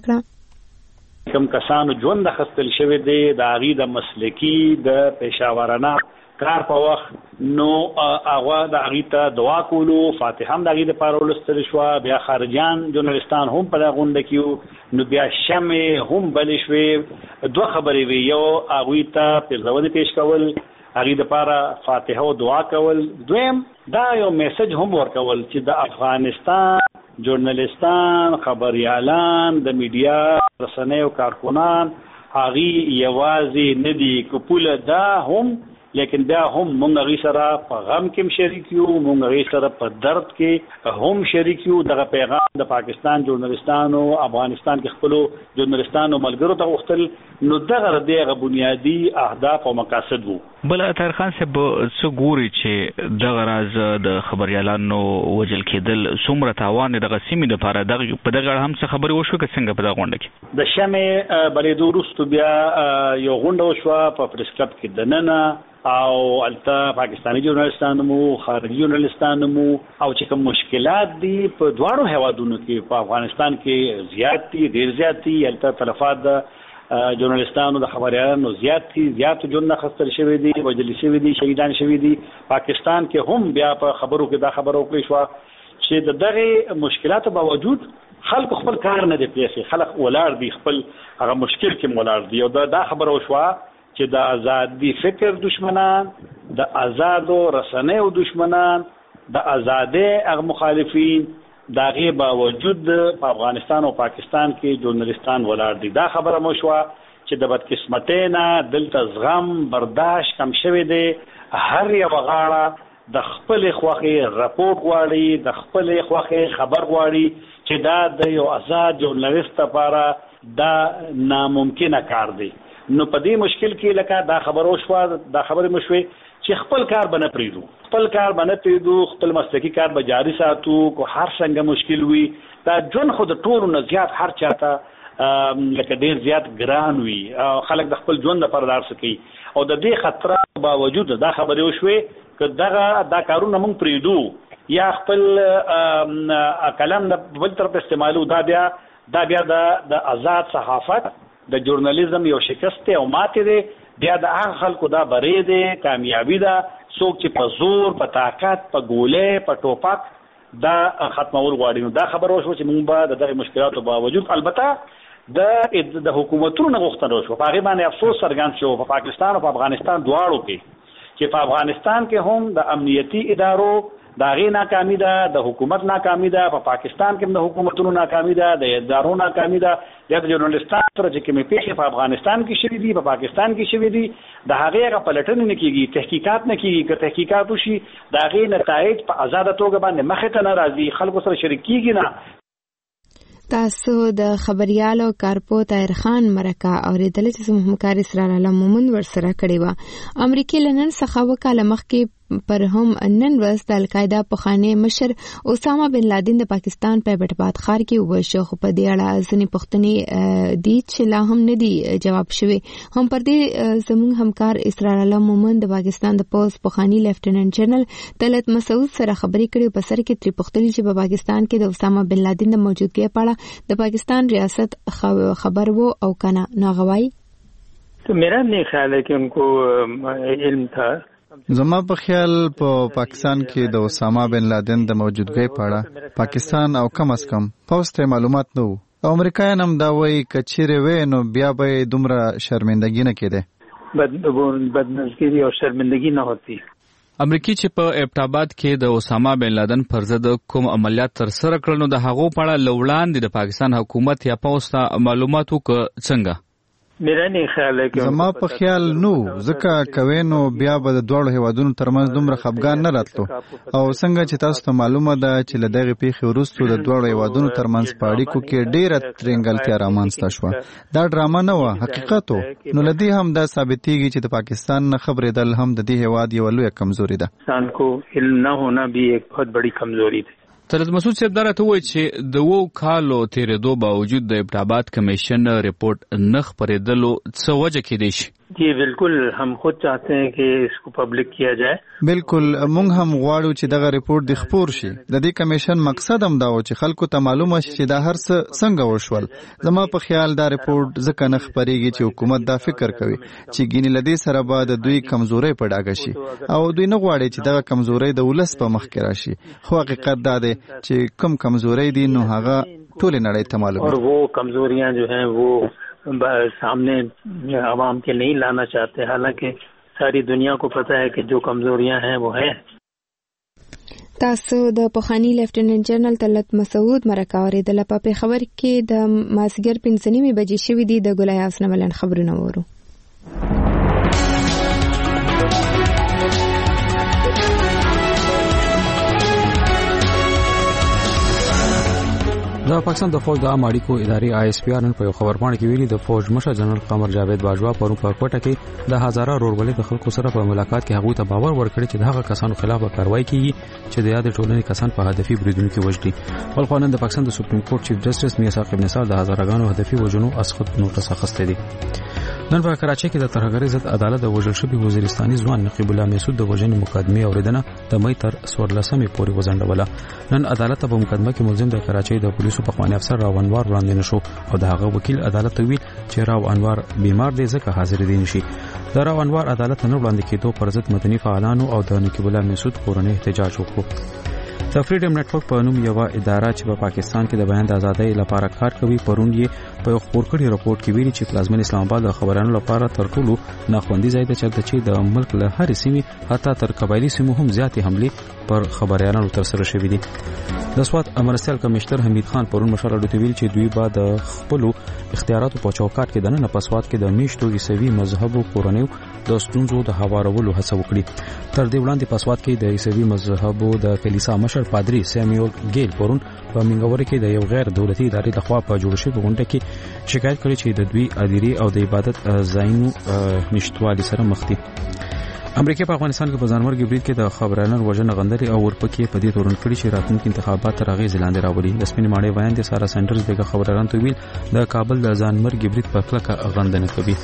کړه کوم کسانو ژوند خستل شوی دی د هغې د مسلکي د پیشاورانه کار په وخت نو هغه د هغې ته دعا کولو فاتحه هم د هغې دپاره ولوستل شوه. بیا خارجیان ژورنالستان هم په دغه غونډه کې وو نو بیا شمې هم بلې شوې. دوه خبرې وي، یو هغوی ته پیرزونې پیش کول، هغې دپاره فاتحه او دعا کول. دویم دا یو میسج هم ورکول چې د افغانستان ژورنالستان، خبریالان، د میډیا رسنیو کارکنان هغې یوازې نه دي کپوله دا هم لیکن بیا هم مونږ هغې سره په غم کې هم شریک یو، مونږ هغې سره په درد کې هم شریک یو. دغه پیغام د پاکستان ژورنالستانو افغانستان کې خپلو ژورنالستانو ملګرو ته غوښتل نو دغه د هغه بنیادي اهداف او مقاصد وو. بل طاهر خان صاحب څه ګوري چې دغه راز د خبريالانو وجل کېدل څومره تاوان دغه سیمې لپاره دغه په دغه اړه هم څه خبرې وشوه که څنګه په دغه غونډه کې د شمې بلېدو وروسته بیا یو غونډه وشوه په پریس کلب کې دننه او هلته پاکستاني ژورنالستان مو، خارجي ژورنالستان مو او چې کوم مشکلات دي په دواړو هیوادونو کې په افغانستان کې زیات دي، ډېر زیات دي. هلته تلفات د ژورنالستانو د خبريالانو زیات دي، زیات ژوند اخیستل شوي دي، وژل شوي دي، شهیدان شوي دي. پاکستان کې هم بیا په خبرو کې دا خبره وکړې شوه چې د دغې مشکلاتو باوجود خلکو خپل کار نه دی پرېښی، خلک ولاړ دي، خپل هغه مشکل کې ولاړ دي. او دا خبره وشوه چې د ازادي فکر دشمنان، د آزادو رسنیو دشمنان، د ازادۍ هغه مخالفین د هغې باوجود په افغانستان او پاکستان کې ژورنالستان ولاړ دي. دا خبره مو شوه چې د بدقسمتۍ نه دلته زغم برداشت کم شوی دی. هر یوه غاړه د خپلې خوښې رپورټ غواړي، د خپلې خوښې خبر غواړي چې دا د یو آزاد ژورنالست لپاره دا ناممکنه کار دی. نو په دې مشکل کې لکه دا خبره وشوه، دا خبرې مو شوې چې خپل کار به نه پرېږدو، خپل کار به نه پرېږدو، خپل مسلکي کار به جاري ساتو کو هر څنګه مشکل وي. دا ژوند خو د ټولو نه زیات هر چا ته لکه ډېر زیات ګران وي، خلک د خپل ژوند لپاره دا څه کوي. او د دې خطره باوجود دا خبرې وشوې که دغه دا کارونه موږ پرېږدو یا خپل کلام د بل طرف استعمالو، دا بیا دا بیا د آزاد صحافت د ژورنالیزم یو شکست او ماتې دی. بیا د هغه خلکو دا بری دی، کامیابي ده. څوک چې په زور، په طاقت، په ګولۍ، په ټوپک دا ختمول غواړي. نو دا خبره وشوه چې موږ به د دغې مشکلاتو باوجود البته د حکومتونو نه غوښتنه وشوه، په هغې باندې افسوس څرګند شو په پاکستان او په افغانستان دواړو کې چې په افغانستان کې هم د امنیتي ادارو د هغې ناکامي ده، د حکومت ناکامي ده، په پاکستان کې هم د حکومتونو ناکامي ده، د ادارو ناکامي ده. بیا د ژورنالستان سره چې کومې پیښې په افغانستان کې شوي دي، په پاکستان کې شوي دي، د هغې هغه پلټنې نه کېږي، تحقیقات نه کېږي. که تحقیقات وشي د هغې نتایج په ازاده توګه باندې مخې ته نه راځي، خلکو سره شریک کېږي نه. تاسو د خبريالو کارپو طاهر خان مرکه اوریدل چې زموږ همکار اسرار الله مومند ورسره کړی و. امریکا لنن څخه وکاله مخکې پر هم نن ورځ د القاعده پخوانی مشر اسامه بن لادن د پاکستان په بیټباد ښار کې وشو. خو په دې اړه ځینې پوښتنې دي چې لا هم نه دي جواب شوي. هم پر دې زموږ همکار اسرار الله مومند د پاکستان د پوز پخوانی لیفټیننټ جنرال طلعت مسعود سره خبرې کړې. په سر کې ترې پوښتنې چې په پاکستان کې د اسامه بن لادن د موجودګۍ په اړه د پاکستان ریاست خبر وو او کنه ناغوای. تو میرا نہیں خیال ہے کہ ان کو علم تھا. زما په خیال په پاکستان کې د اسامه بن لادن د موجودګۍ په اړه پاکستان او کم از کم پوز ته معلومات نه وو. او امریکایان هم دا وایي که چیرې وی نو بیا به دومره شرمندګي نه کېده، بدنظري او شرمندګي نه ہوتی. امریکای چې په ایبټاباد کې د اسامه بن لادن پر ضد کوم عملیات تر سره کړل نو د هغو په اړه لوړاندې د پاکستان حکومت یا پوز ته معلومات وکړه څنګه؟ میرا نه خیال ہے کہ زما په خیال نو ځکه کوي نو بیا به د دوړو هیوادونو ترمنځ دومره خپګان نه راتلو او څنګه چې تاسو ته معلومه ده چې له دغه پیښې وروسته د دوړو هیوادونو ترمنځ په اړیکو کې ډیره ترنګلتیا رامنځته شوه دا ډرامه نه و حقیقت نو لدی هم دا ثابتېږي چې د پاکستان نه خبرېدل هم د دې هیواد یو لویه کمزوري ده انسان کو علم نه ہونا بھی ایک بہت بڑی کمزوری ہے. طلعت مسعود صاحب دا راته وایي چې د وو کالو تیرېدو باوجود د ابټاباد کمیشن رپورټ نه خپرېدلو څه وجه کېدای شي؟ جی بالکل هم خود چاہتے ہیں کہ اس کو پبلک کیا جائے. بالکل مونږ هم غواړو چې دغه رپورټ د خپور شي. د دې کمیشن مقصد هم دا و چې خلکو ته معلومه شي چې دا هر څه څنګه وشول. زما په خیال دا رپورټ ځکه نه خپرېږي چې حکومت دا فکر کوي چې ګینې لدی سره به د دوی کمزوري په ډاګه شي او دوی نه غواړي چې دغه کمزوري د ولس په مخ کې راشي. خو حقیقت دا دی چې کم کمزوري دي نو هغه ټول نړۍ ته معلوم. اور وہ کمزوریاں جو ہیں وہ سامنے عوام کے نہیں لانا چاہتے حالانکہ ساری دنیا کو پتہ ہے کہ جو کمزوریاں ہیں وہ ہیں. تاسو د پخوانی لیفټیننټ جنرال طلعت مسعود مرکه اوریدله په خبر کې د مازیګر پنځه نیمې بجې شوې دي. د ګلای حسن ملن خبرونه وورو. د پاکستان د فوج د عام اړیکو ادارې آی اس پی آر نن په خبرپاڼه کې ویلي د فوج مشر جنرال قمر جاوید باجوا پرون په کوټه کې د هزاره رورولې د خلکو سره په ملاقات کې هغه ته باور ورکړي چې دغه کسانو خلاف کاروایی کیږي چې د یاد ټولنې کسان په هدفي بریدونو کې وژلي. بل قانون د پاکستان د سپریم کورټ چیف جسټس میا ثاقب نثار د هزارهګانو هدفي وژنو اسخط نوټس اخیسته دي. نن په کراچۍ کې د ترهګرۍ ضد عدالت د وژل شوي وزیرستاني ځوان نقیب الله مسعود د وژنې مقدمې اوریدنه د مې تر څوارلسمې پورې وځنډوله. نن عدالت په مقدمه کې ملزم د کراچۍ د پولیسو پخوانی افسر راو انوار وړاندې نشو او د هغه وکیل عدالت ته ویل چې راو انوار بیمار دی ځکه حاضر دي نشي. د راو انوار عدالت نه وړاندې کېدو پر ضد مدني فعالانو او د نقیب الله مسعود کورنۍ احتجاج وکړ. د فریډم نتورک په نوم یو اداره چې په پاکستان کې د بیان د ازادۍ لپاره کار کوي پرون یې په خبر کړي رپورت کې ویلي چې پلازمن اسلام آباد د خبرانو لپاره تر ټولو ناخوندي ځای دی چې د ملک له هر سیمې حتی تر قبایلی سیمو هم زیاتې حملې پر خبريالانو تر سره شوې دي. د سوات امرستیال کمشنر حمید خان پرون مشال اډو ویل چې دوی بعد خپل اختیاراتو په چوکاټ کې د نه په سوات کې د میشتو عیسوي مذهبو کورنیو د ستونزو د هوارولو هڅه وکړي. تر دې وړاندې په سوات کې د عیسوي مذهبو د کلیسا مشر پادری سیمیول ګیل پرون په منګور کې د یو غیر دولتي ادارې لخوا په جوړ شوی غونډه کې شکایت کړی چې د دوی اداري او د عبادت ځایونو نشټوالي سره مخ دي. امریکا په افغانستان کې په ځانمرګي برید کې د خبرانو وژنه غندري او ورپکې په دې تورن کړی چې راتلونکي انتخابات تر اغیز لاندې راوړي. د سپین ماړې وایي د سارا سنټرز دغه خبرانو ته ویل د کابل د ځانمرګي برید په کلکه غندنه کوي.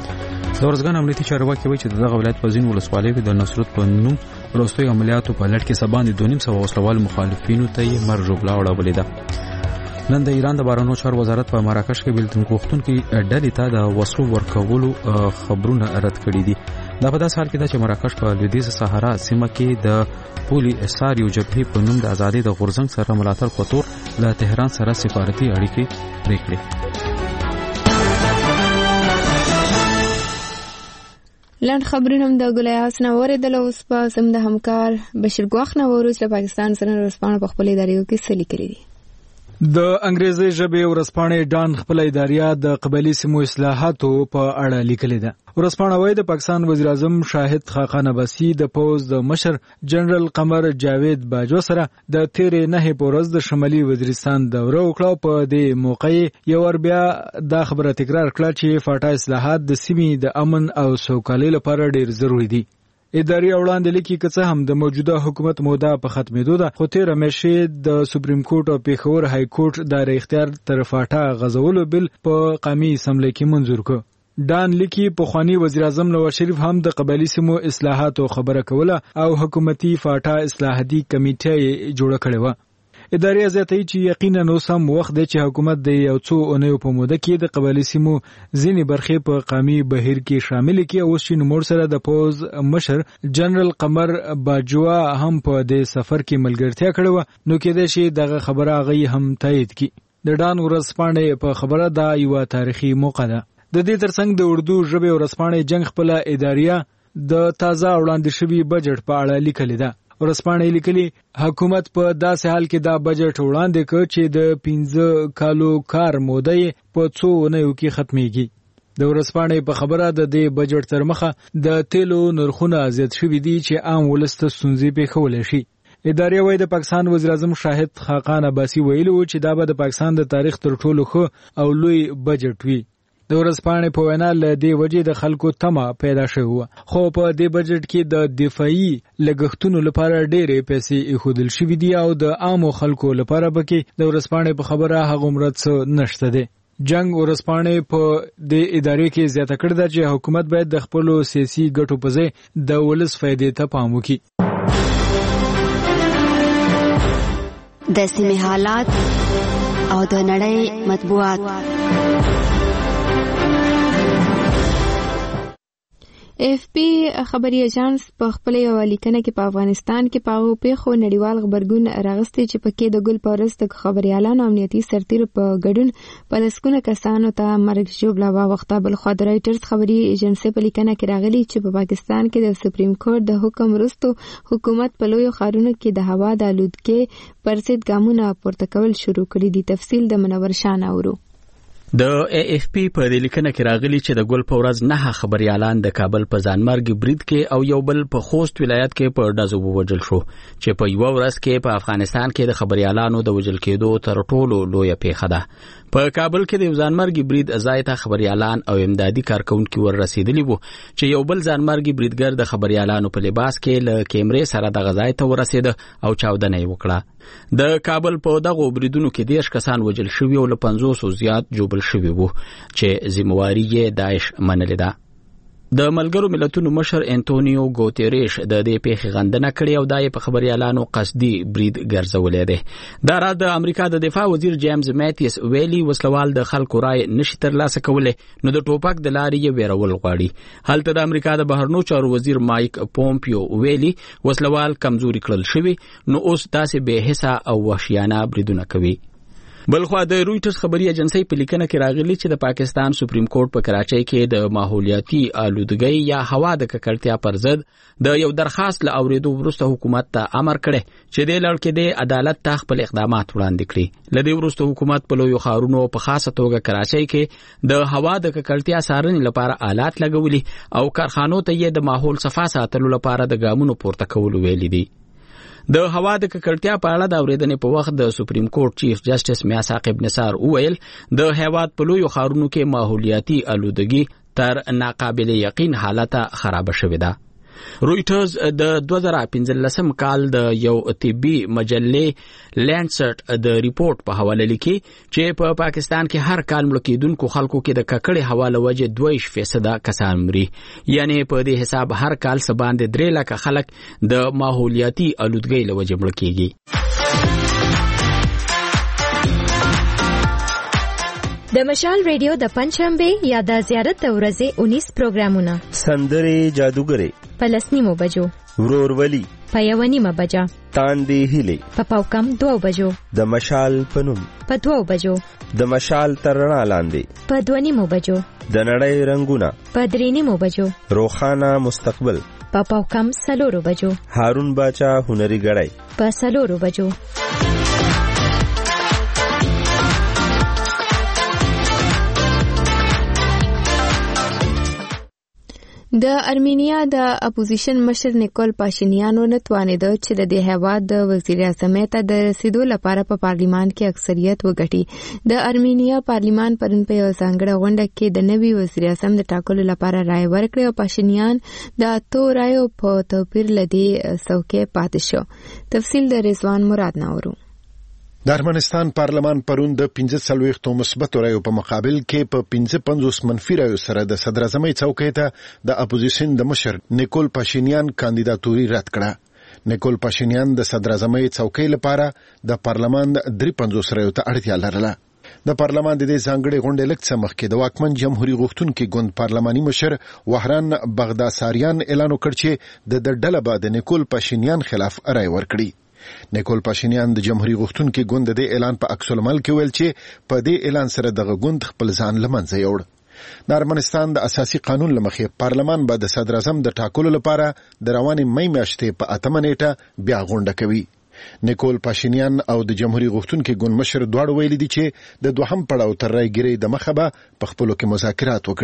د ورزګان امنیتي چارواکي وایي چې دغه ولایت په ځین ولسوالۍ د نصرت په نوم وروستي عملیاتو په لړ کې سباندې دوه نیم سوه وسلوال مخالفینو ته یې مرجوبلا وړولې ده. نن د ایران د بهرنیو چارو وزارت په مراکش کې بلتون کوښتونکو ډلې ته د وسلو ورکولو خبرونه رد کړي دي. دا په داسې حال کې ده چې مراکش په لویدیځ صحرا سیمه کې د پولی اساریو جبهې په نوم د ازادۍ د غورځنګ سره ملاتړ په تور له تهران سره سفارتي اړیکې پرې کړې. لاند خبرونه هم د ګلای حسن اوریدل اوس په سم د همکار بشیر ګواخ نه وروسته پاکستان سره ورسپانه په خپل ادارې کې سلی کړی دي. د انګریزي ژبې ورسپانې ډان خپل ادارې د قبایلی سیمو اصلاحاتو په اړه لیکلي ده. ورسپانه وايي د پاکستان وزیر اعظم شاهد خاقان عباسي د پوز د مشر جنرال قمر جاوید باجوا سره د تیرې نه په ورځ د شمالي وزیرستان دوره وکړه. په دې موقع یو ور بیا دا خبره تکرار کړه چې فاټا اصلاحات د سیمې د امن او سوکالۍ لپاره ډیر ضروری دي. اداري وړاندې لیکي که څه هم د موجوده حکومت موده په ختمېدو ده خو تیر همیشه د سپریم کورټ او پیښور های کورټ د اختیار تر فاټا غزولو بل په قومي اسمبلی کې منظور کړ. ډان لیکي پخوانی وزیر اعظم نواز شریف هم د قبایلی سیمو اصلاحاتو خبره کوله او حکومتي فاټا اصلاحاتي کمیټه جوړه کړې و. ادارې زیاتوي چې یقینا نو سم وخت دی چې حکومت د یو څو اونیو په موده کې د قبایلی سیمو ځینې برخې په قومي بهیر کې شامل کړي. اوس چې نوموړ سره د پوز مشر جنرال قمر باجوا هم په دې سفر کې ملګرتیا کړې و نو کېدای شي دغه خبره هغه هم تایید کړي. د ډان ورځپاڼې په خبره دا یو تاریخي موقع ده. د دې ترڅنګ د اردو ژبې ورځپاڼې جنگ خپل اداریه د تازه وړاندې شوي بجټ په اړه لیکلې ده. ورځپاڼې لیکلي حکومت په داسې حال کې دا بجټ وړاندې کړ چې د پنځه کالو کار موده په څو اونیو کې ختميږي. د ورځپاڼې په خبره د دې بجټ تر مخه د تیلو نرخونه زیات شوي دي چې عام ولس ته ستونزې پېښولی شي. ادارې وايي د پاکستان وزیر اعظم شاهد خاقان عباسي ویلي و چې دا به د پاکستان د تاریخ تر ټولو ښه او لوی بجټ وي. د ورځپاڼې په وینا له دې وجې د خلکو تمه پیدا شوې وه، خو په دې بجټ کې د دفاعي لګښتونو لپاره ډېرې پیسې ایښودل شوي دي او د عامو خلکو لپاره به کې د ورځپاڼې په خبره هغومره څه نشته دی. جنگ ورځپاڼې په دې ادارې کې زیاته کړې ده چې حکومت باید د خپلو سیاسي ګټو په ځای د ولس فایدې ته پام وکړي. د سیمې حالات او د نړۍ مطبوعات. اف پی خبري اژانس په خپل یو لیکنه کې په افغانستان کې په پیښو نړیوال خبرګون راغستې چې پکې د ګل پورس د خبريالانو امنیتي سرتیر په ګډون په لسکونه کسانو ته مرګ ژوبله واوښته. بل خو د رایټرز خبري اژانس په لیکنه کې راغلي چې په پاکستان کې د سپریم کورټ د حکم وروسته حکومت په لویو ښارونو کې د هوا د آلودګۍ پر ضد ګامونه پورته کول شروع کړي دي. تفصیل د منور شاه اورو. د ای اف پی په لیکنه کې راغلي چې د ګل په ورځ نه خبريالان د کابل په ځانمرګ برید کې او یو بل په خوست ولایت کې په ډزو ووجل شو چې په یو ورځ کې په افغانستان کې د خبريالانو د وجل کېدو تر ټولو لویه پیښه ده. په کابل کې د ځانمرګ برید ځای ته خبريالان او امدادي کارکونکو ور رسیدلی وو چې یو بل ځانمرګ بریدګر د خبريالانو په لباس کې له کیمرې سره د غځای ته ورسید او چاودنه یې وکړه. د کابل په دغه بریدونو کې دیش کسان وجل شوي او له پنځوس زیات جوبل شوي وو چې ذمہواری یې داعش منلې ده. د ملګرو ملتونو مشر انټونیو ګوتریش د دې پیښې غندنه کړې او دای په خبريالانو قصدي برید ګرځولې ده. دا را د امریکا د دفاع وزیر جیمز میتیس ویلي وسلوال د خلکو رای نشي ترلاسه کولای نو د ټوپک د لارې یې ویرول غواړي. هلته د امریکا د بهرنیو چارو وزیر مایک پومپیو ویلي وسلوال کمزوري کړل شوی نو اوس داسې بے حسه او وحشیانه بریدونه کوي. بلخو د رويټرز خبري ایجنسی په لیکنه کې راغلي چې د پاکستان سپریم کورټ په کراچۍ کې د ماحولیاتي آلودګۍ یا هوا د ککړتیا پر ضد د یو درخواست له اوریدو وروسته حکومت ته امر کړی چې د لړ کې د عدالت ته خپل اقدامات وړاندې کړي. لدې وروسته حکومت په لویو ښارونو په خاصه توګه کراچۍ کې د هوا د ککړتیا څارنې لپاره آلات لګولي او کارخانو ته یې د ماحول صفا ساتلو لپاره د ګامونو پورته کولو ویلي دي. د هوا د ککړتیا په اړه د اوریدنې په وخت د سپریم کورټ چیف جسټس میا ثاقب نثار وویل د هیواد په لویو ښارونو کې ماحولیاتي آلودګي تر ناقابل یقین حالته خراب شوې ده. رويټرز د دوه زره پنځلسم کال د یو طبي مجلې لینډسټ د ریپورت په حواله لیکي چې په پا پاکستان کې هر کال مړ کېدونکو خلکو کې د ککړې هوا له وجې دوه فیصد کسان مري. یعنی په دې حساب هر کال څه باندې درې لکه خلک د ماحولیاتي آلودګۍ له وجې مړ کېږي. د مشال ریډیو د پنځشنبه یا د زیارت د ورځې انیس پروګرامونه سندرې جادوګرې په لسنیمو بجو ورورولي په یو نیمه بجا تاندې هلي په پاوکم دوه بجو د مشال پنوم په دوه بجو د مشال ترنا لاندې په دوه نیمو بجو د نړۍ رنگونه په درې نیمو بجو روخانه مستقبل په پاوکم سلورو بجو هارون باچا هنري غړای په سلورو بجو. د ارمینیا د اپوزیشن مشر نیکول پاشینیان نه توانیده چې د دې هیواد د وزیر اعظم ته د رسیدو لپاره په پارلیمان کې اکثریت وګټي. د ارمینیا پارلیمان پرون په یو ځانګړې غونډه کې د نوي وزیر اعظم د ټاکلو لپاره رائے ورکړه او پاشینیان د اتو رایو په توپیر لدی څوکۍ پاتې شو. تفصیل د رضوان مراد ناورو. د ارمنستان پارلمان پرون د پنځه څلوېښتو مثبتو رایو په مقابل کې په پنځه پنځوس منفي رایو سره د صدر اعظمۍ څوکۍ ته د اپوزیشن د مشر نیکول پاشینیان کاندیداتوري رد کړه. نیکول پاشینیان د صدر اعظمۍ څوکۍ لپاره د پارلمان درې پنځوس رایو ته اړتیا لرله. د پارلمان د دې ځانګړې غونډې لږ څه مخکې د واکمن جمهوریت غوښتونکي ګوند پارلماني مشر وهران بغداساریان اعلان وکړ چې د ډله به د نیکول پاشینیان خلاف رایه ورکړي. نیکول پاشینیان د جمهوریت غوښتونکي ګوند د اعلان په عکس العمل کې ویل چې په دې اعلان سره دغه ګوند خپل ځان لمنځه یوړ. د ارمنستان د اساسي قانون لمخې پارلمان به د صدر اعظم د ټاکلو لپاره د روانې مې میاشتې په اتمه نیټه بیا غونډه کوي. نیکول پاشینیان او د جمهوریت غوښتونکي ګوند مشر دواړو ویلي دي چې د دوهم پړاو تر رایګیرۍ د مخه به په خپلو کې مذاکرات وکړي.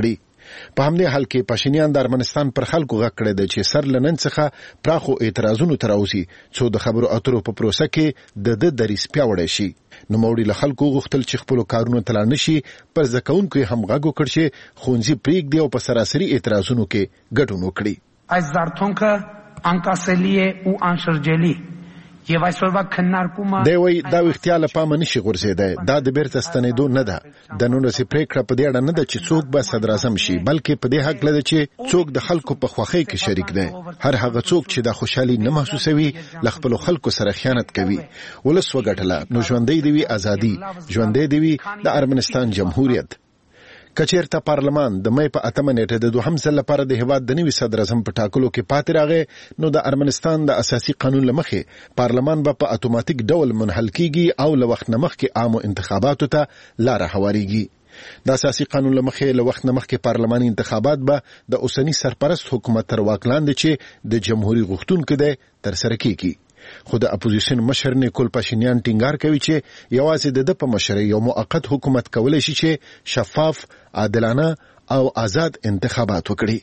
په همدې حال کې پاشینیان د ارمنستان پر خلکو غږ کړی دی چې سر له نن څخه پراخو اعتراضونو ته راوځي څو د خبرو اترو په پروسه کې د ده دریځ پیاوړی شي. نوموړي له خلکو غوښتل چې خپلو کارونو ته لاړ نه شي. پر زده کوونکو یې هم غږ وکړ چې ښوونځي پرېږدي او په سراسري اعتراضونو کې ګډون وکړي. از زارتونکه انکاسلیه او انشرجلی دی وایي دا ویښتیا له پامه نشي غورځېدی. دا د بیرته ستنېدو نه ده. د نولسمې پرېکړه په دې اړه نه ده چې څوک به صدراعظم شي، بلکې په دې هکله ده چې څوک د خلکو په خوښۍ کې شریک دی. هر هغه څوک چې دا خوشحالي نه محسوسوي له خپلو خلکو سره خیانت کوي. ولس وګټله نو ژوندی دی وي ازادي، ژوندی دی وي د ارمنستان جمهوریت. کچیرته پارلمان د مې په اتمه نیټه د دوهم ځل لپاره د هیواد د نوي صدر اعظم په ټاکلو کې پاتې راغی، نو د ارمنستان د اساسي قانون لمخې پارلمان به په اتوماتیک ډول منحل کیږي او له وخت نه مخکې عامو انتخاباتو ته لار هواریږي. د اساسي قانون لمخې له وخت نه مخکې پارلماني انتخابات به د اوسني سرپرست حکومت تر واک لاندې چې د جمهوریت غوښتونکو دی ترسره کیږي. خو د اپوزیشن مشر نیکول پاشینیان ټینګار کوي چې یوازې د ده په مشرۍ یو موقت حکومت کولی شي چې شفاف، عادلانه او آزاد انتخابات وکړي.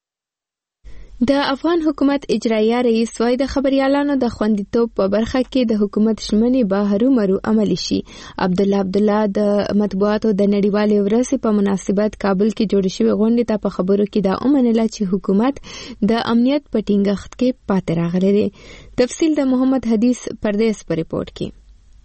د افغان حکومت اجرایه رئیس وايي د خبريالانو د خوندیتوب په برخه کې د حکومت ژمنې به هرومرو عملي شي. عبد الله عبد الله د مطبوعاتو د نړیوالې ورځې په مناسبت کابل کې جوړ شوی غونډې ته په خبرو کې دا ومنله چې حکومت د امنیت په ټینګښت کې پاتې راغلی دی. تفصیل د محمد حدیث پردیس په ریپورت کې.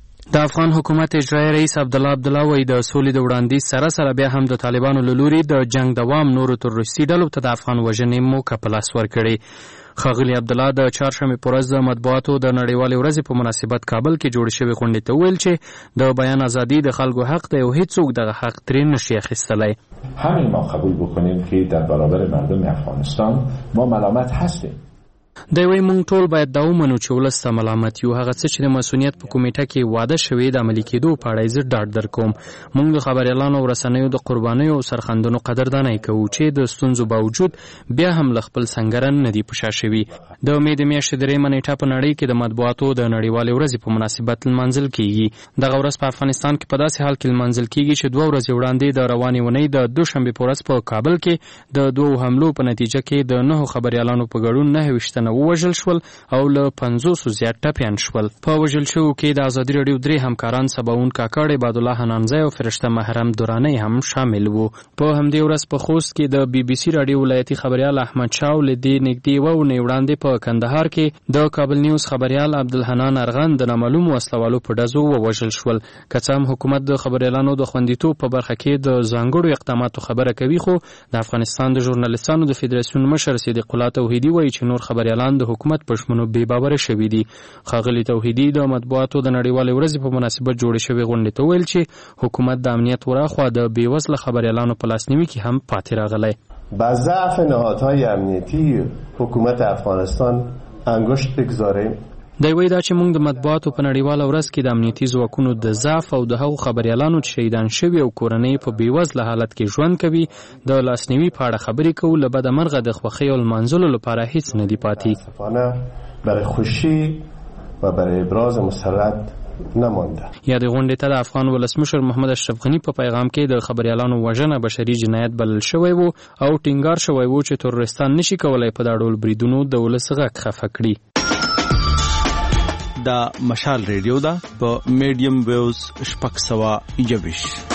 د افغان حکومت اجرایي رئیس عبد الله عبد الله وایي د سولې د وړاندیز سره سره بیا هم د طالبانو له لوري د جنگ دوام نورو تروریستي ډلو ته د افغان وژنې موقع په لاس ورکړې. ښاغلي عبد الله د چهارشنبې په ورځ د مطبوعاتو د نړیوالې ورځې په مناسبت کابل کې جوړ شوې غونډې ته وویل چې د بیان ازادي د خلکو حق دی او هیڅوک دغه حق ترې نشي اخیستلی. همین ما قبول بکنیم که در برابر مردم افغانستان ما ملامت هستیم. دی وایي موږ ټول باید دا ومنو چې ولس ته ملامت یو. هغه څه چې د مسؤلیت په کمیټه کې واده شوی د عملي کېدو په اړه زه ډاډ درکوم. موږ د خبریالانو او رسنیو د قربانیو او سرښندنو قدردانۍ کوو چې د ستونزو باوجود بیا هم له خپل سنګره نه دي په شا شوي. د مې د میاشتې درېیمه نیټه په نړۍ کې د مطبوعاتو د نړیوالې ورځې په مناسبت لمانځل کیږي. دغه ورځ په افغانستان کې په داسې حال کې لمانځل کیږي چې دوه ورځې وړاندې د روانې اونۍ د دوشنبې په ورځ په کابل کې د دوو حملو په نتیجه کې د نهو خبریالانو په ګډون نهه ویشت تنه ووژل شول او له پنځوسو زیات ټپیان شول. په وژل شوو کې د ازادي راډیو درې همکاران سباون کاکړ، عباد الله حنانزی او فرشته محرم دورانی هم شامل وو. په همدې ورځ په خوست کې د بي بي سي راډیو ولایتي خبریال احمد شاه ولدي نږدې یوه اونۍ وړاندې په کندهار کې د کابل نیوز خبریال عبدالحنان ارغن د نامعلومو وسلوالو په ډزو ووژل شول. که څه هم حکومت د خبریالانو د خوندیتوب په برخه کې د ځانګړو اقداماتو خبره کوي، خو د افغانستان د ژورنالیستانو د فدراسیون مشر صدیق الله توحیدي وایي چې نور خبریالان د حکومت په شمنو بې باوره شوي دي. ښاغلي توحیدي د مطبوعاتو د نړیوالې ورځې په مناسبت جوړې شوې غونډې ته ویل چې حکومت د امنیت وراخوا د بېوزله خبریالانو په لاسنیوي کې هم پاتې راغلی. با ضعف نهادهای امنیتی حکومت افغانستان انگشت بگذاریم. دی وایي دا چې موږ د مطبوعاتو په نړیواله ورځ کې د امنیتي ځواکونو د ضعف او د هغو خبریالانو چې شهیدان شوي او کورنۍ په بېوزله حالت کې ژوند کوي د لاسنیوي په اړه خبرې کوو. له بده مرغه د خوښۍ او لمانځلو لپاره هیڅ نه دي پاتې. برای خوشی و برای ابراز مسرت نمانده. یا د غونډې ته د افغان ولسمشر محمد اشرف غنی په پیغام کې د خبریالانو وژنه بشري جنایت بلل شوی وو او ټینګار شوی وو چې تروریستان نشي کولای په دا ډول بریدونو د ولس غږ خفه کړي. دا مشال ریډیو ده په میډیم ویوز شپږ سوه یوویشت.